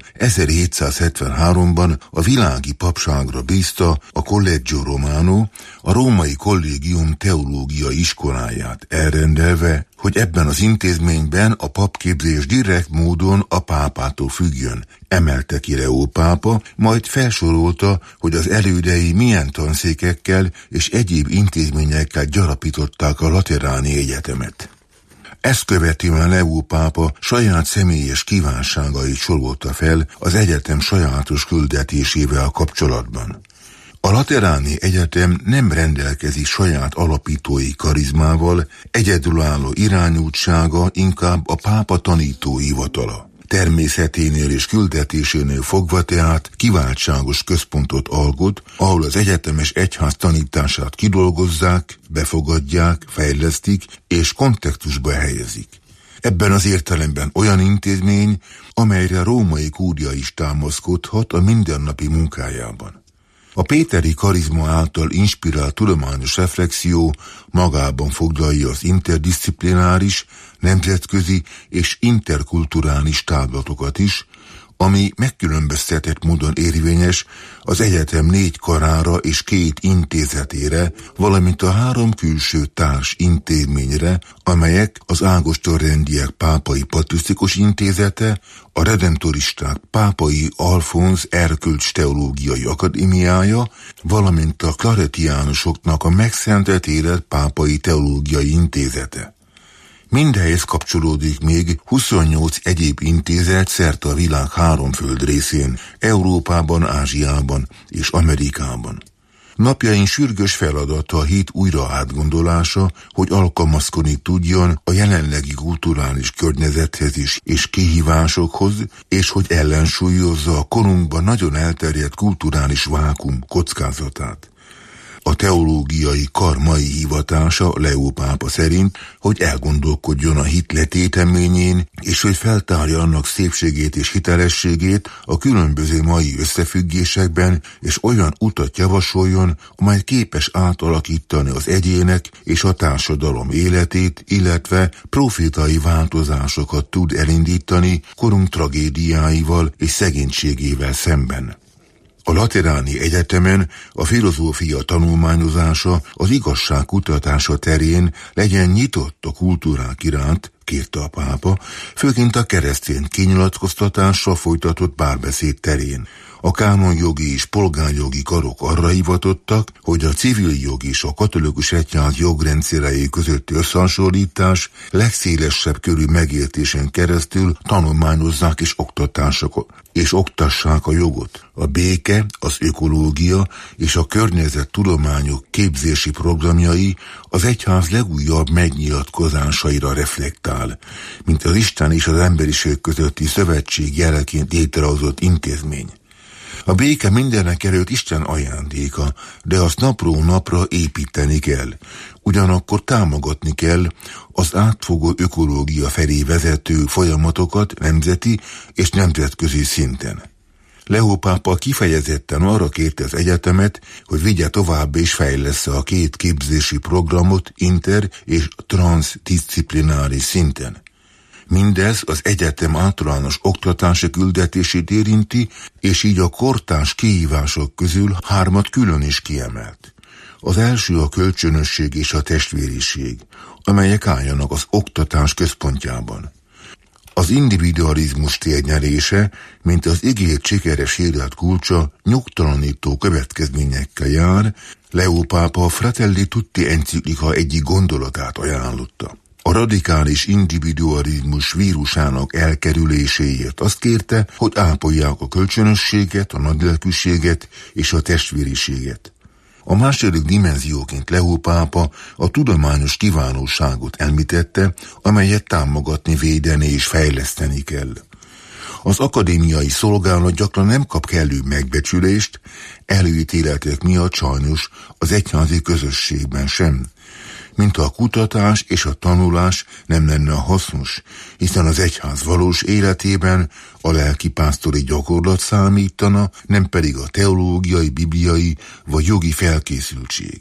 ezerhétszázhetvenháromban a világi papságra bízta a Collegio Romano, a római kollégium teológiai iskoláját, elrendelve, hogy ebben az intézményben a papképzés direkt módon a pápától függjön, emelte ki Leó pápa, majd felsorolta, hogy az elődei milyen tanszékekkel és egyéb intézményekkel gyarapították a Lateráni Egyetemet. Ezt követően Leó pápa saját személyes kívánságait sorolta fel az egyetem sajátos küldetésével kapcsolatban. A Lateráni Egyetem nem rendelkezik saját alapítói karizmával, egyedülálló irányultsága inkább a pápa tanító hivatala. Természeténél és küldetésénél fogva tehát kiváltságos központot alkot, ahol az egyetemes egyház tanítását kidolgozzák, befogadják, fejlesztik és kontextusba helyezik. Ebben az értelemben olyan intézmény, amelyre a római kúria is támaszkodhat a mindennapi munkájában. A péteri karizma által inspirált tudományos reflexió magában foglalja az interdisziplináris, nemzetközi és interkulturális távlatokat is, ami megkülönböztetett módon érvényes az egyetem négy karára és két intézetére, valamint a három külső társ intézményre, amelyek az Ágoston-rendiek pápai patrisztikus intézete, a redemptoristák pápai Alfonz erkölcs teológiai akadémiája, valamint a klaretiánusoknak a megszentelt élet pápai teológiai intézete. Mindehhez kapcsolódik még huszonnyolc egyéb intézet szerte a világ három földrészén, Európában, Ázsiában és Amerikában. Napjaink sürgős feladata a hit újra átgondolása, hogy alkalmazkodni tudjon a jelenlegi kulturális környezethez is és kihívásokhoz, és hogy ellensúlyozza a korunkban nagyon elterjedt kulturális vákum kockázatát. A teológiai kar mai hivatása Leó pápa szerint, hogy elgondolkodjon a hit letéteményén, és hogy feltárja annak szépségét és hitelességét a különböző mai összefüggésekben, és olyan utat javasoljon, amely képes átalakítani az egyének és a társadalom életét, illetve profétai változásokat tud elindítani korunk tragédiáival és szegénységével szemben. A Lateráni Egyetemen a filozófia tanulmányozása az igazság kutatása terén legyen nyitott a kultúrák iránt, kérte a pápa, főként a keresztény kinyilatkoztatással folytatott párbeszéd terén. A kánonjogi és polgárjogi karok arra hivatottak, hogy a civil jog és a katolikus egyház jogrendszerei közötti összehasonlítás legszélesebb körű megértésen keresztül tanulmányozzák és oktatások, és oktassák a jogot. A béke, az ökológia és a környezettudományok képzési programjai az egyház legújabb megnyilatkozásaira reflektál, mint az Isten és az emberiség közötti szövetség jeleként létrehozott intézmény. A béke mindenek előtt Isten ajándéka, de azt napról napra építeni kell. Ugyanakkor támogatni kell az átfogó ökológia felé vezető folyamatokat nemzeti és nemzetközi szinten. Leó pápa kifejezetten arra kérte az egyetemet, hogy vigye tovább és fejlessze a két képzési programot inter- és transzdisziplináris szinten. Mindez az egyetem általános oktatási küldetését érinti, és így a kortárs kihívások közül hármat külön is kiemelt. Az első a kölcsönösség és a testvériség, amelyek álljanak az oktatás központjában. Az individualizmus térnyerése, mint az ígért sikeres élet kulcsa, nyugtalanító következményekkel jár. Leó pápa a Fratelli Tutti enciklika egyik gondolatát ajánlotta. A radikális individualizmus vírusának elkerüléséért azt kérte, hogy ápolják a kölcsönösséget, a nagylelkűséget és a testvériséget. A második dimenzióként Leó pápa a tudományos kiválóságot említette, amelyet támogatni, védeni és fejleszteni kell. Az akadémiai szolgálat gyakran nem kap kellő megbecsülést, előítéletek miatt sajnos az egyházi közösségben sem. Mint a kutatás és a tanulás nem lenne hasznos, hiszen az egyház valós életében a lelkipásztori gyakorlat számítana, nem pedig a teológiai, bibliai vagy jogi felkészültség.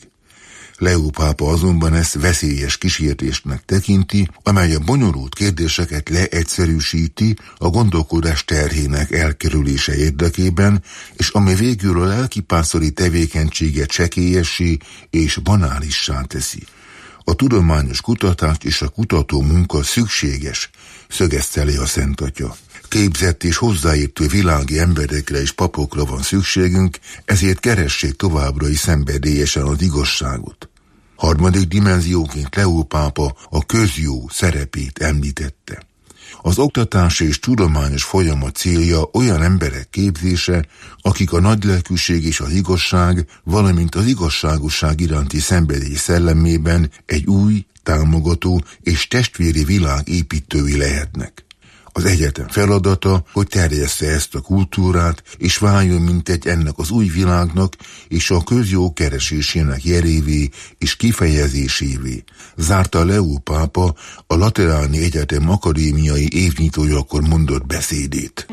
Leó pápa azonban ezt veszélyes kísértésnek tekinti, amely a bonyolult kérdéseket leegyszerűsíti a gondolkodás terhének elkerülése érdekében, és ami végül a lelkipásztori tevékenységet csekélyessé és banálissá teszi. A tudományos kutatást és a kutató munka szükséges, szögezte le a Szent Atya. Képzett és hozzáértő világi emberekre és papokra van szükségünk, ezért keressék továbbra is szenvedélyesen az igazságot. Harmadik dimenzióként Leó pápa a közjó szerepét említette. Az oktatási és tudományos folyamat célja olyan emberek képzése, akik a nagylelkűség és az igazság, valamint az igazságosság iránti szenvedély szellemében egy új, támogató és testvéri világ építői lehetnek. Az egyetem feladata, hogy terjessze ezt a kultúrát, és váljon mintegy ennek az új világnak és a közjó keresésének jelévé és kifejezésévé, zárta Leó pápa a Lateráni Egyetem akadémiai évnyitójakor mondott beszédét.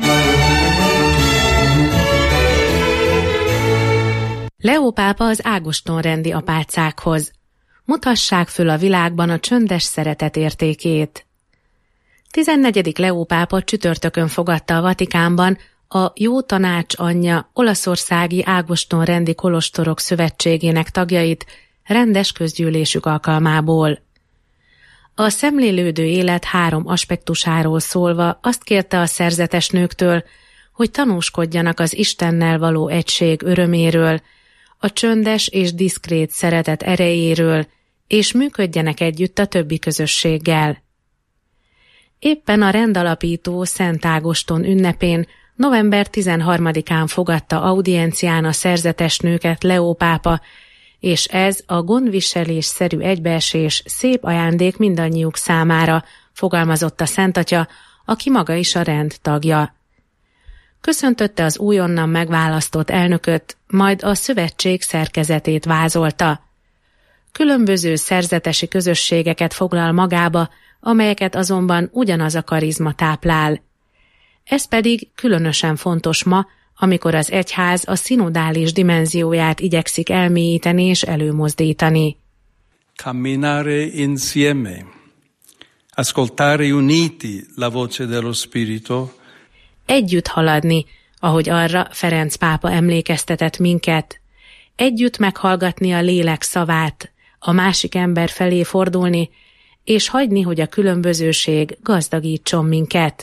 Leó pápa az Ágoston-rendi apácákhoz. Mutassák föl a világban a csöndes szeretet értékét. tizennegyedik Leó pápa csütörtökön fogadta a Vatikánban a Jó Tanács anyja olaszországi Ágoston-rendi kolostorok szövetségének tagjait rendes közgyűlésük alkalmából. A szemlélődő élet három aspektusáról szólva azt kérte a szerzetes nőktől, hogy tanúskodjanak az Istennel való egység öröméről, a csöndes és diszkrét szeretet erejéről, és működjenek együtt a többi közösséggel. Éppen a rendalapító Szent Ágoston ünnepén november tizenharmadikán fogadta audiencián a szerzetes nőket Leó pápa, és ez a gondviselésszerű egybeesés szép ajándék mindannyiuk számára, fogalmazott a Szent Atya, aki maga is a rend tagja. Köszöntötte az újonnan megválasztott elnököt, majd a szövetség szerkezetét vázolta. Különböző szerzetesi közösségeket foglal magába, amelyeket azonban ugyanaz a karizma táplál. Ez pedig különösen fontos ma, amikor az egyház a szinodális dimenzióját igyekszik elmélyíteni és előmozdítani. Camminare insieme, ascoltare uniti la voce dello Spirito. Együtt haladni, ahogy arra Ferenc pápa emlékeztetett minket. Együtt meghallgatni a lélek szavát, a másik ember felé fordulni, és hagyni, hogy a különbözőség gazdagítson minket.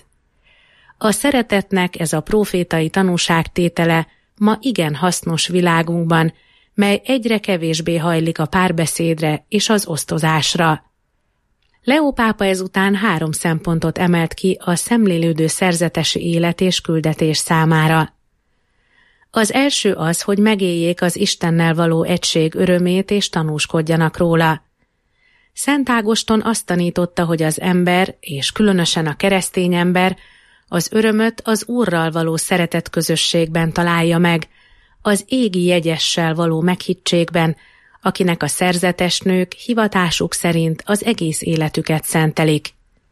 A szeretetnek ez a prófétai tanúságtétele ma igen hasznos világunkban, mely egyre kevésbé hajlik a párbeszédre és az osztozásra. Leó pápa ezután három szempontot emelt ki a szemlélődő szerzetesi élet és küldetés számára. Az első az, hogy megéljék az Istennel való egység örömét és tanúskodjanak róla. Szent Ágoston azt tanította, hogy az ember, és különösen a keresztény ember, az örömöt az Úrral való szeretet közösségben találja meg, az égi jegyessel való meghittségben, akinek a szerzetes nők hivatásuk szerint az egész életüket szentelik.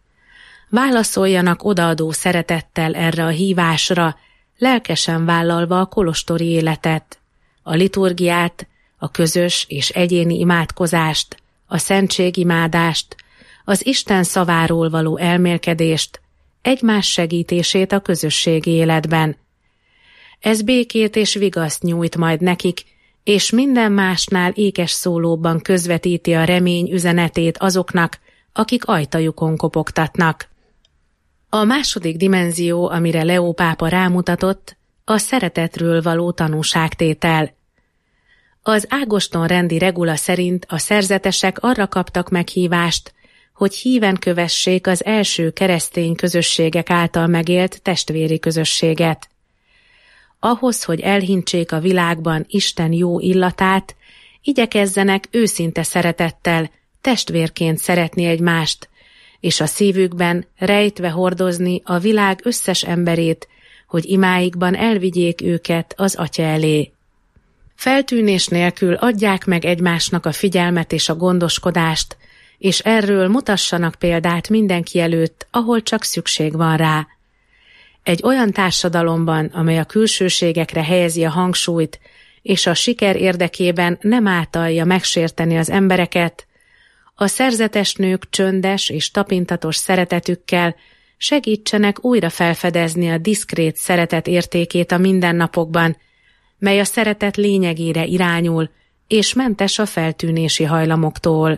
Válaszoljanak odaadó szeretettel erre a hívásra, lelkesen vállalva a kolostori életet, a liturgiát, a közös és egyéni imádkozást, a szentségimádást, az Isten szaváról való elmélkedést, egymás segítését a közösségi életben. Ez békét és vigaszt nyújt majd nekik, és minden másnál ékes szólóban közvetíti a remény üzenetét azoknak, akik ajtajukon kopogtatnak. A második dimenzió, amire Leó pápa rámutatott, a szeretetről való tanúságtétel. Az Ágoston rendi regula szerint a szerzetesek arra kaptak meghívást, hogy híven kövessék az első keresztény közösségek által megélt testvéri közösséget. Ahhoz, hogy elhintsék a világban Isten jó illatát, igyekezzenek őszinte szeretettel, testvérként szeretni egymást, és a szívükben rejtve hordozni a világ összes emberét, hogy imáikban elvigyék őket az Atya elé. Feltűnés nélkül adják meg egymásnak a figyelmet és a gondoskodást, és erről mutassanak példát mindenki előtt, ahol csak szükség van rá. Egy olyan társadalomban, amely a külsőségekre helyezi a hangsúlyt, és a siker érdekében nem átalja megsérteni az embereket, a szerzetes nők csöndes és tapintatos szeretetükkel segítsenek újra felfedezni a diszkrét szeretet értékét a mindennapokban, mely a szeretet lényegére irányul, és mentes a feltűnési hajlamoktól.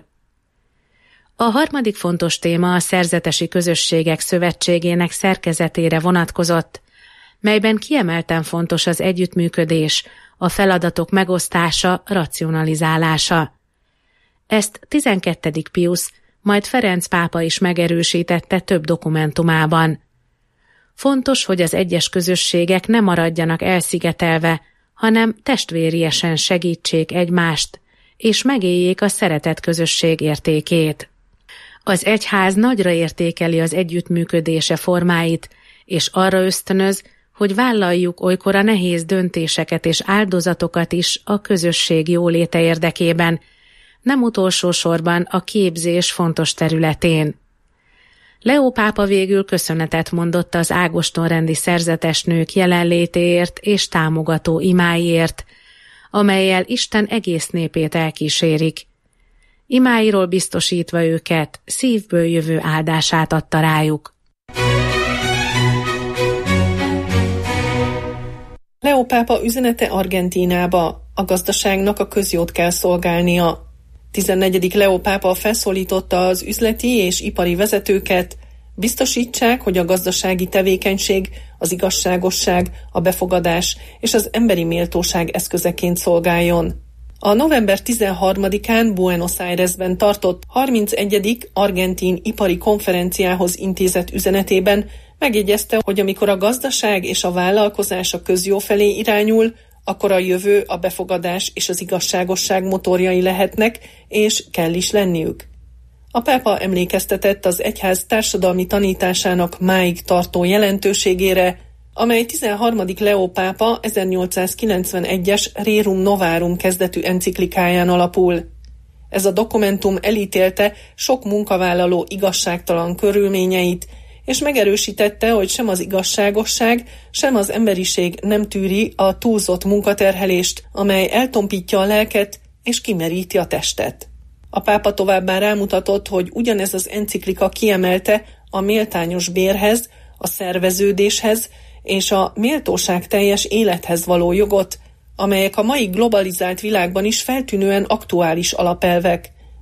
A harmadik fontos téma a Szerzetesi Közösségek Szövetségének szerkezetére vonatkozott, melyben kiemelten fontos az együttműködés, a feladatok megosztása, racionalizálása. Ezt tizenkettedik Piusz, majd Ferenc pápa is megerősítette több dokumentumában. Fontos, hogy az egyes közösségek ne maradjanak elszigetelve, hanem testvériesen segítsék egymást, és megéljék a szeretet közösség értékét. Az egyház nagyra értékeli az együttműködése formáit, és arra ösztönöz, hogy vállaljuk olykor a nehéz döntéseket és áldozatokat is a közösség jóléte érdekében, nem utolsó sorban a képzés fontos területén. Leó pápa végül köszönetet mondott az Ágoston rendi szerzetes nők jelenlétéért és támogató imáiért, amellyel Isten egész népét elkísérik. Imáiról biztosítva őket, szívből jövő áldását adta rájuk. Leó pápa üzenete Argentínába: a gazdaságnak a közjót kell szolgálnia. tizennegyedik Leó pápa felszólította az üzleti és ipari vezetőket, biztosítsák, hogy a gazdasági tevékenység az igazságosság, a befogadás és az emberi méltóság eszközeként szolgáljon. A november tizenharmadikán Buenos Airesben tartott harmincegyedik argentin ipari konferenciához intézett üzenetében megjegyezte, hogy amikor a gazdaság és a vállalkozás a közjó felé irányul, akkor a jövő, a befogadás és az igazságosság motorjai lehetnek, és kell is lenniük. A pápa emlékeztetett az egyház társadalmi tanításának máig tartó jelentőségére, amely tizenharmadik Leó pápa ezernyolcszázkilencvenegyes Rerum Novarum kezdetű enciklikáján alapul. Ez a dokumentum elítélte sok munkavállaló igazságtalan körülményeit, és megerősítette, hogy sem az igazságosság, sem az emberiség nem tűri a túlzott munkaterhelést, amely eltompítja a lelket és kimeríti a testet. A pápa továbbá rámutatott, hogy ugyanez az enciklika kiemelte a méltányos bérhez, a szerveződéshez és a méltóság teljes élethez való jogot, amelyek a mai globalizált világban is feltűnően aktuális alapelvek,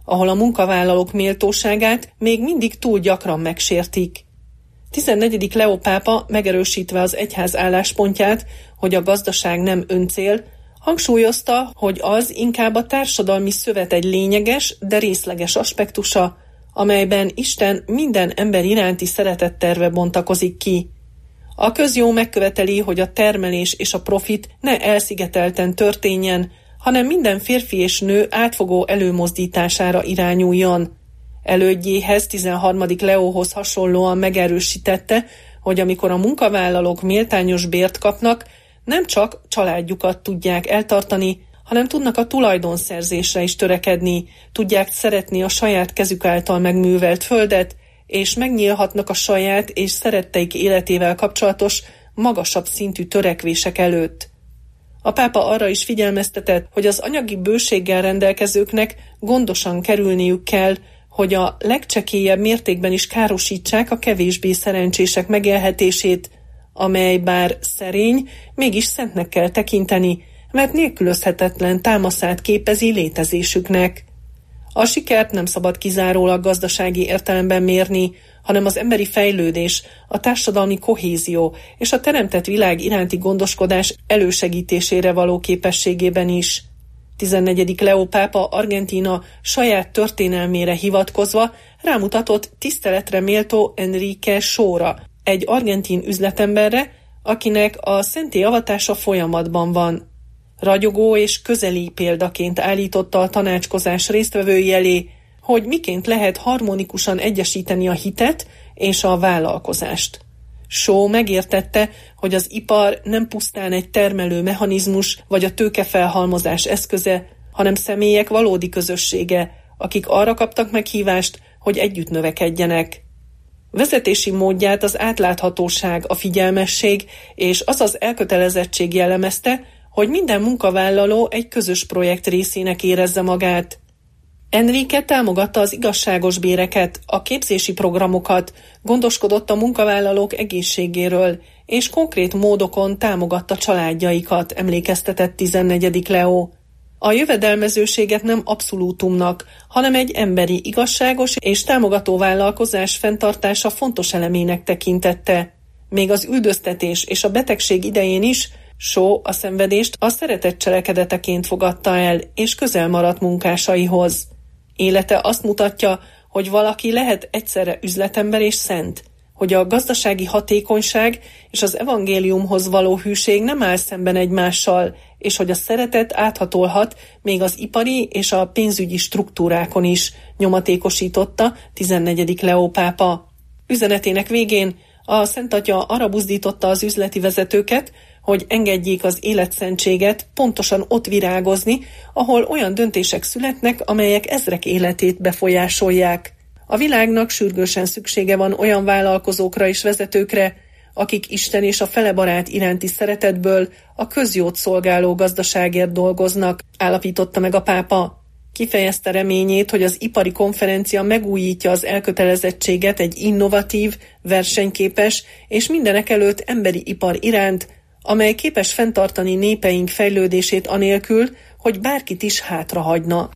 ahol a munkavállalók méltóságát még mindig túl gyakran megsértik. tizennegyedik Leó pápa megerősítve az egyház álláspontját, hogy a gazdaság nem öncél, hangsúlyozta, hogy az inkább a társadalmi szövet egy lényeges, de részleges aspektusa, amelyben Isten minden ember iránti szeretetterve bontakozik ki. A közjó megköveteli, hogy a termelés és a profit ne elszigetelten történjen, hanem minden férfi és nő átfogó előmozdítására irányuljon. Elődjéhez, tizenharmadik Leóhoz hasonlóan megerősítette, hogy amikor a munkavállalók méltányos bért kapnak, nem csak családjukat tudják eltartani, hanem tudnak a tulajdonszerzésre is törekedni, tudják szeretni a saját kezük által megművelt földet, és megnyílhatnak a saját és szeretteik életével kapcsolatos, magasabb szintű törekvések előtt. A pápa arra is figyelmeztetett, hogy az anyagi bőséggel rendelkezőknek gondosan kerülniük kell, hogy a legcsekélyebb mértékben is károsítsák a kevésbé szerencsések megélhetését, amely bár szerény, mégis szentnek kell tekinteni, mert nélkülözhetetlen támaszát képezi létezésüknek. A sikert nem szabad kizárólag gazdasági értelemben mérni, hanem az emberi fejlődés, a társadalmi kohézió és a teremtett világ iránti gondoskodás elősegítésére való képességében is. tizennegyedik Leó pápa Argentína saját történelmére hivatkozva rámutatott tiszteletre méltó Enrique Shóra, egy argentin üzletemberre, akinek a szentté avatása folyamatban van. Ragyogó és közeli példaként állította a tanácskozás résztvevői elé, hogy miként lehet harmonikusan egyesíteni a hitet és a vállalkozást. Shaw megértette, hogy az ipar nem pusztán egy termelő mechanizmus vagy a tőkefelhalmozás eszköze, hanem személyek valódi közössége, akik arra kaptak meghívást, hogy együtt növekedjenek. Vezetési módját az átláthatóság, a figyelmesség és az az elkötelezettség jellemezte, hogy minden munkavállaló egy közös projekt részének érezze magát. Enrique támogatta az igazságos béreket, a képzési programokat, gondoskodott a munkavállalók egészségéről, és konkrét módokon támogatta családjaikat, emlékeztetett tizennegyedik Leó. A jövedelmezőséget nem abszolútumnak, hanem egy emberi, igazságos és támogató vállalkozás fenntartása fontos elemének tekintette. Még az üldöztetés és a betegség idején is Shaw a szenvedést a szeretet cselekedeteként fogadta el, és közel maradt munkásaihoz. Élete azt mutatja, hogy valaki lehet egyszerre üzletember és szent, hogy a gazdasági hatékonyság és az evangéliumhoz való hűség nem áll szemben egymással, és hogy a szeretet áthatolhat még az ipari és a pénzügyi struktúrákon is, nyomatékosította tizennegyedik Leó pápa. Üzenetének végén a Szent Atya arra buzdította az üzleti vezetőket, hogy engedjék az életszentséget pontosan ott virágozni, ahol olyan döntések születnek, amelyek ezrek életét befolyásolják. A világnak sürgősen szüksége van olyan vállalkozókra és vezetőkre, akik Isten és a fele barát iránti szeretetből a közjót szolgáló gazdaságért dolgoznak, állapította meg a pápa. Kifejezte reményét, hogy az ipari konferencia megújítja az elkötelezettséget egy innovatív, versenyképes és mindenekelőtt emberi ipar iránt, amely képes fenntartani népeink fejlődését anélkül, hogy bárkit is hátrahagyna.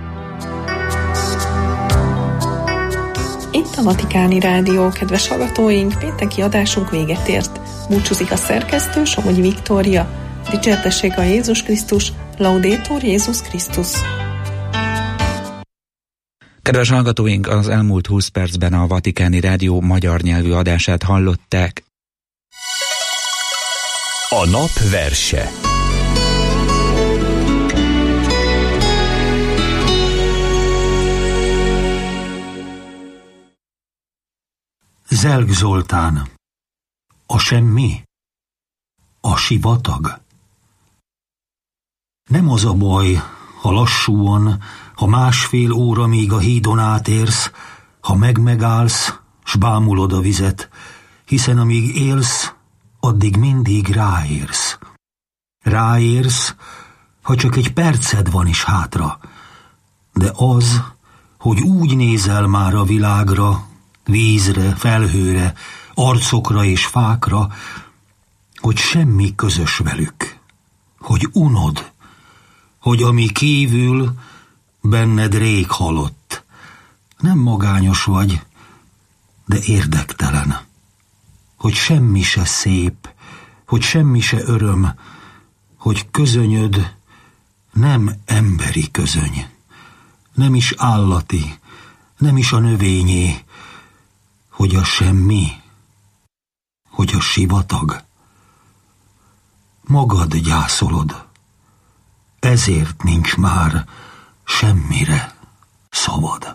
Itt a Vatikáni Rádió, kedves hallgatóink, pénteki adásunk véget ért. Búcsúzik a szerkesztő, Somogyi Viktória. Dicsértessék a Jézus Krisztus, Laudetur Jézus Krisztus. Kedves hallgatóink, az elmúlt húsz percben a Vatikáni Rádió magyar nyelvű adását hallották. A nap verse. Zelg Zoltán. A semmi? A sivatag? Nem az a baj, ha lassúan, ha másfél óra még a hídon átérsz, ha meg-megállsz, s bámulod a vizet, hiszen amíg élsz, addig mindig ráérsz. Ráérsz, ha csak egy perced van is hátra, de az, hogy úgy nézel már a világra, vízre, felhőre, arcokra és fákra, hogy semmi közös velük, hogy unod, hogy ami kívül, benned rég halott. nem magányos vagy, de érdektelen. Hogy semmi se szép, hogy semmi se öröm, hogy közönyöd nem emberi közöny, nem is állati, nem is a növényé, hogy a semmi, hogy a sivatag. Magad gyászolod, ezért nincs már semmire szavad.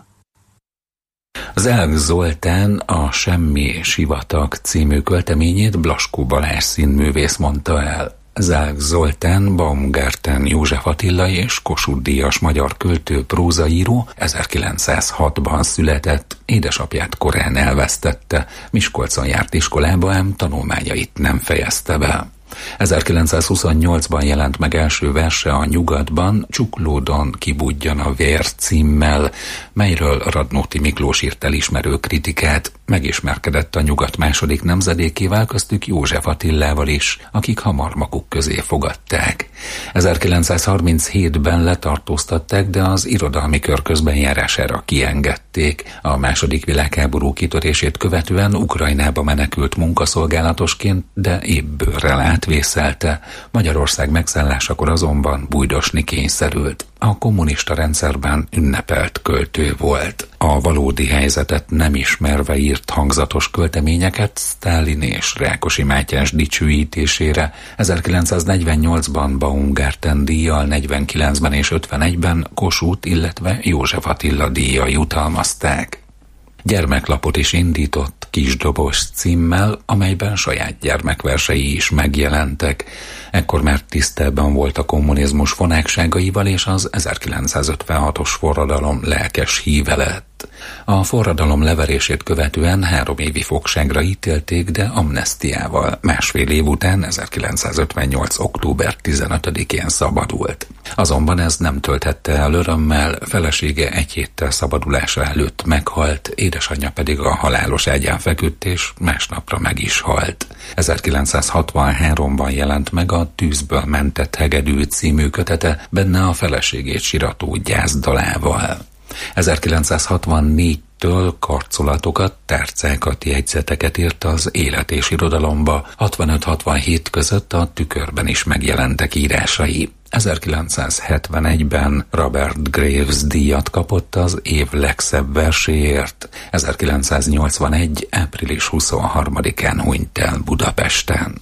Zelk Zoltán a Semmi sivatag című költeményét Blaskó Balázs színművész mondta el. Zelk Zoltán Baumgarten József Attila és Kossuth-díjas magyar költő, prózaíró, ezerkilencszázhatban született, édesapját korán elvesztette, Miskolcon járt iskolába, ám tanulmányait nem fejezte be. ezerkilencszázhuszonnyolcban jelent meg első verse a Nyugatban, Csuklódon kibudjan a vér címmel, melyről Radnóti Miklós írt elismerő kritikát, megismerkedett a Nyugat második nemzedékével, köztük József Attilával is, akik hamar maguk közé fogadták. ezerkilencszázharminchétben letartóztatták, de az irodalmi kör közbenjárására kiengedték. A második világháború kitörését követően Ukrajnába menekült munkaszolgálatosként, de épp bőrrel átvészelte. Magyarország megszállásakor azonban bújdosni kényszerült. A kommunista rendszerben ünnepelt költő volt. A valódi helyzetet nem ismerve írt hangzatos költeményeket Sztálin és Rákosi Mátyás dicsőítésére. ezerkilencszáznegyvennyolcban Baumgarten díjjal, negyvenkilencben és ötvenegyben Kossuth, illetve József Attila díjjal jutalmazták. Gyermeklapot is indított Kisdobos címmel, amelyben saját gyermekversei is megjelentek. Ekkor már tisztában volt a kommunizmus fonákságaival, és az ezerkilencszázötvenhatos forradalom lelkes híve lett. A forradalom leverését követően három évi fogságra ítélték, de amnesztiával másfél év után, ezerkilencszázötvennyolc. október tizenötödikén szabadult. Azonban ez nem tölthette el örömmel, felesége egy héttel szabadulása előtt meghalt, édesanyja pedig a halálos ágyán feküdt, és másnapra meg is halt. ezerkilencszázhatvanháromban jelent meg a Tűzből mentett hegedű című kötete, benne a feleségét sirató gyászdalával. ezerkilencszázhatvannégytől karcolatokat, tárcákat, jegyzeteket írt az Élet és irodalomba, hatvanöt-hatvanhét között a Tükörben is megjelentek írásai. ezerkilencszázhetvenegyben Robert Graves díjat kapott az év legszebb verséért. ezerkilencszáznyolcvanegy. április huszonharmadikán hunyt el Budapesten.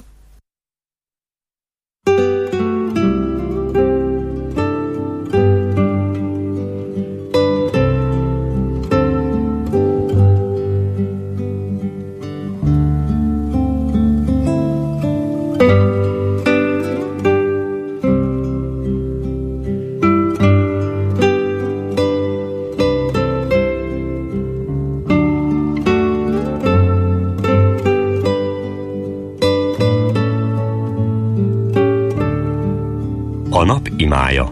A nap imája.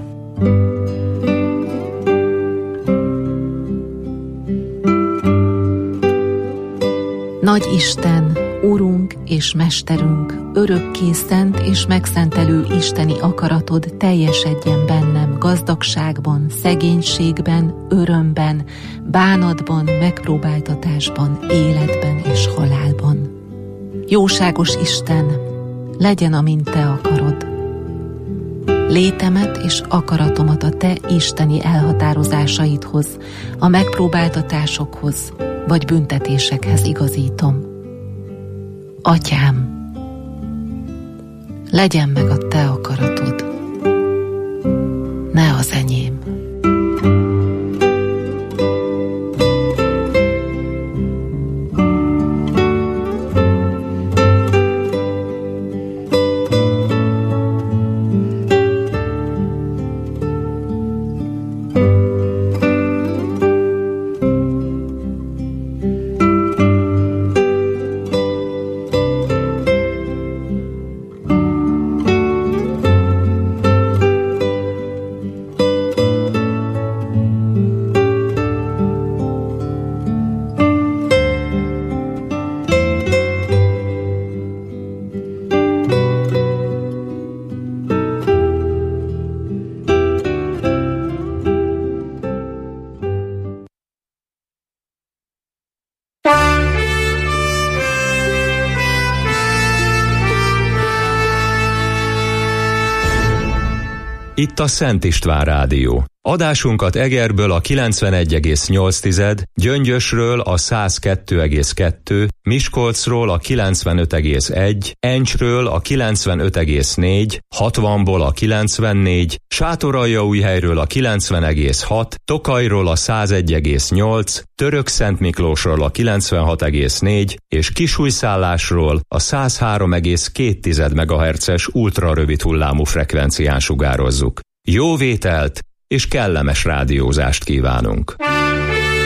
Nagy Isten, Urunk és Mesterünk, örökké szent és megszentelő isteni akaratod teljesedjen bennem gazdagságban, szegénységben, örömben, bánatban, megpróbáltatásban, életben és halálban. Jóságos Isten, legyen, amint Te akarod. Létemet és akaratomat a Te isteni elhatározásaidhoz, a megpróbáltatásokhoz vagy büntetésekhez igazítom. Atyám, legyen meg a Te akaratod, ne az enyém. Itt a Szent István Rádió. Adásunkat Egerből a kilencvenegy egész nyolc, Gyöngyösről a száz kettő egész kettő, Miskolcról a kilencvenöt egész egy, Encsről a kilencvenöt egész négy, hatvanból a kilencvennégy, Sátoraljaújhelyről a kilencven egész hat, Tokajról a száz egy egész nyolc, Törökszentmiklósról a kilencvenhat egész négy és Kisújszállásról a száz három egész két megahertzes ultrarövid hullámú frekvencián sugározzuk. Jó vételt és kellemes rádiózást kívánunk!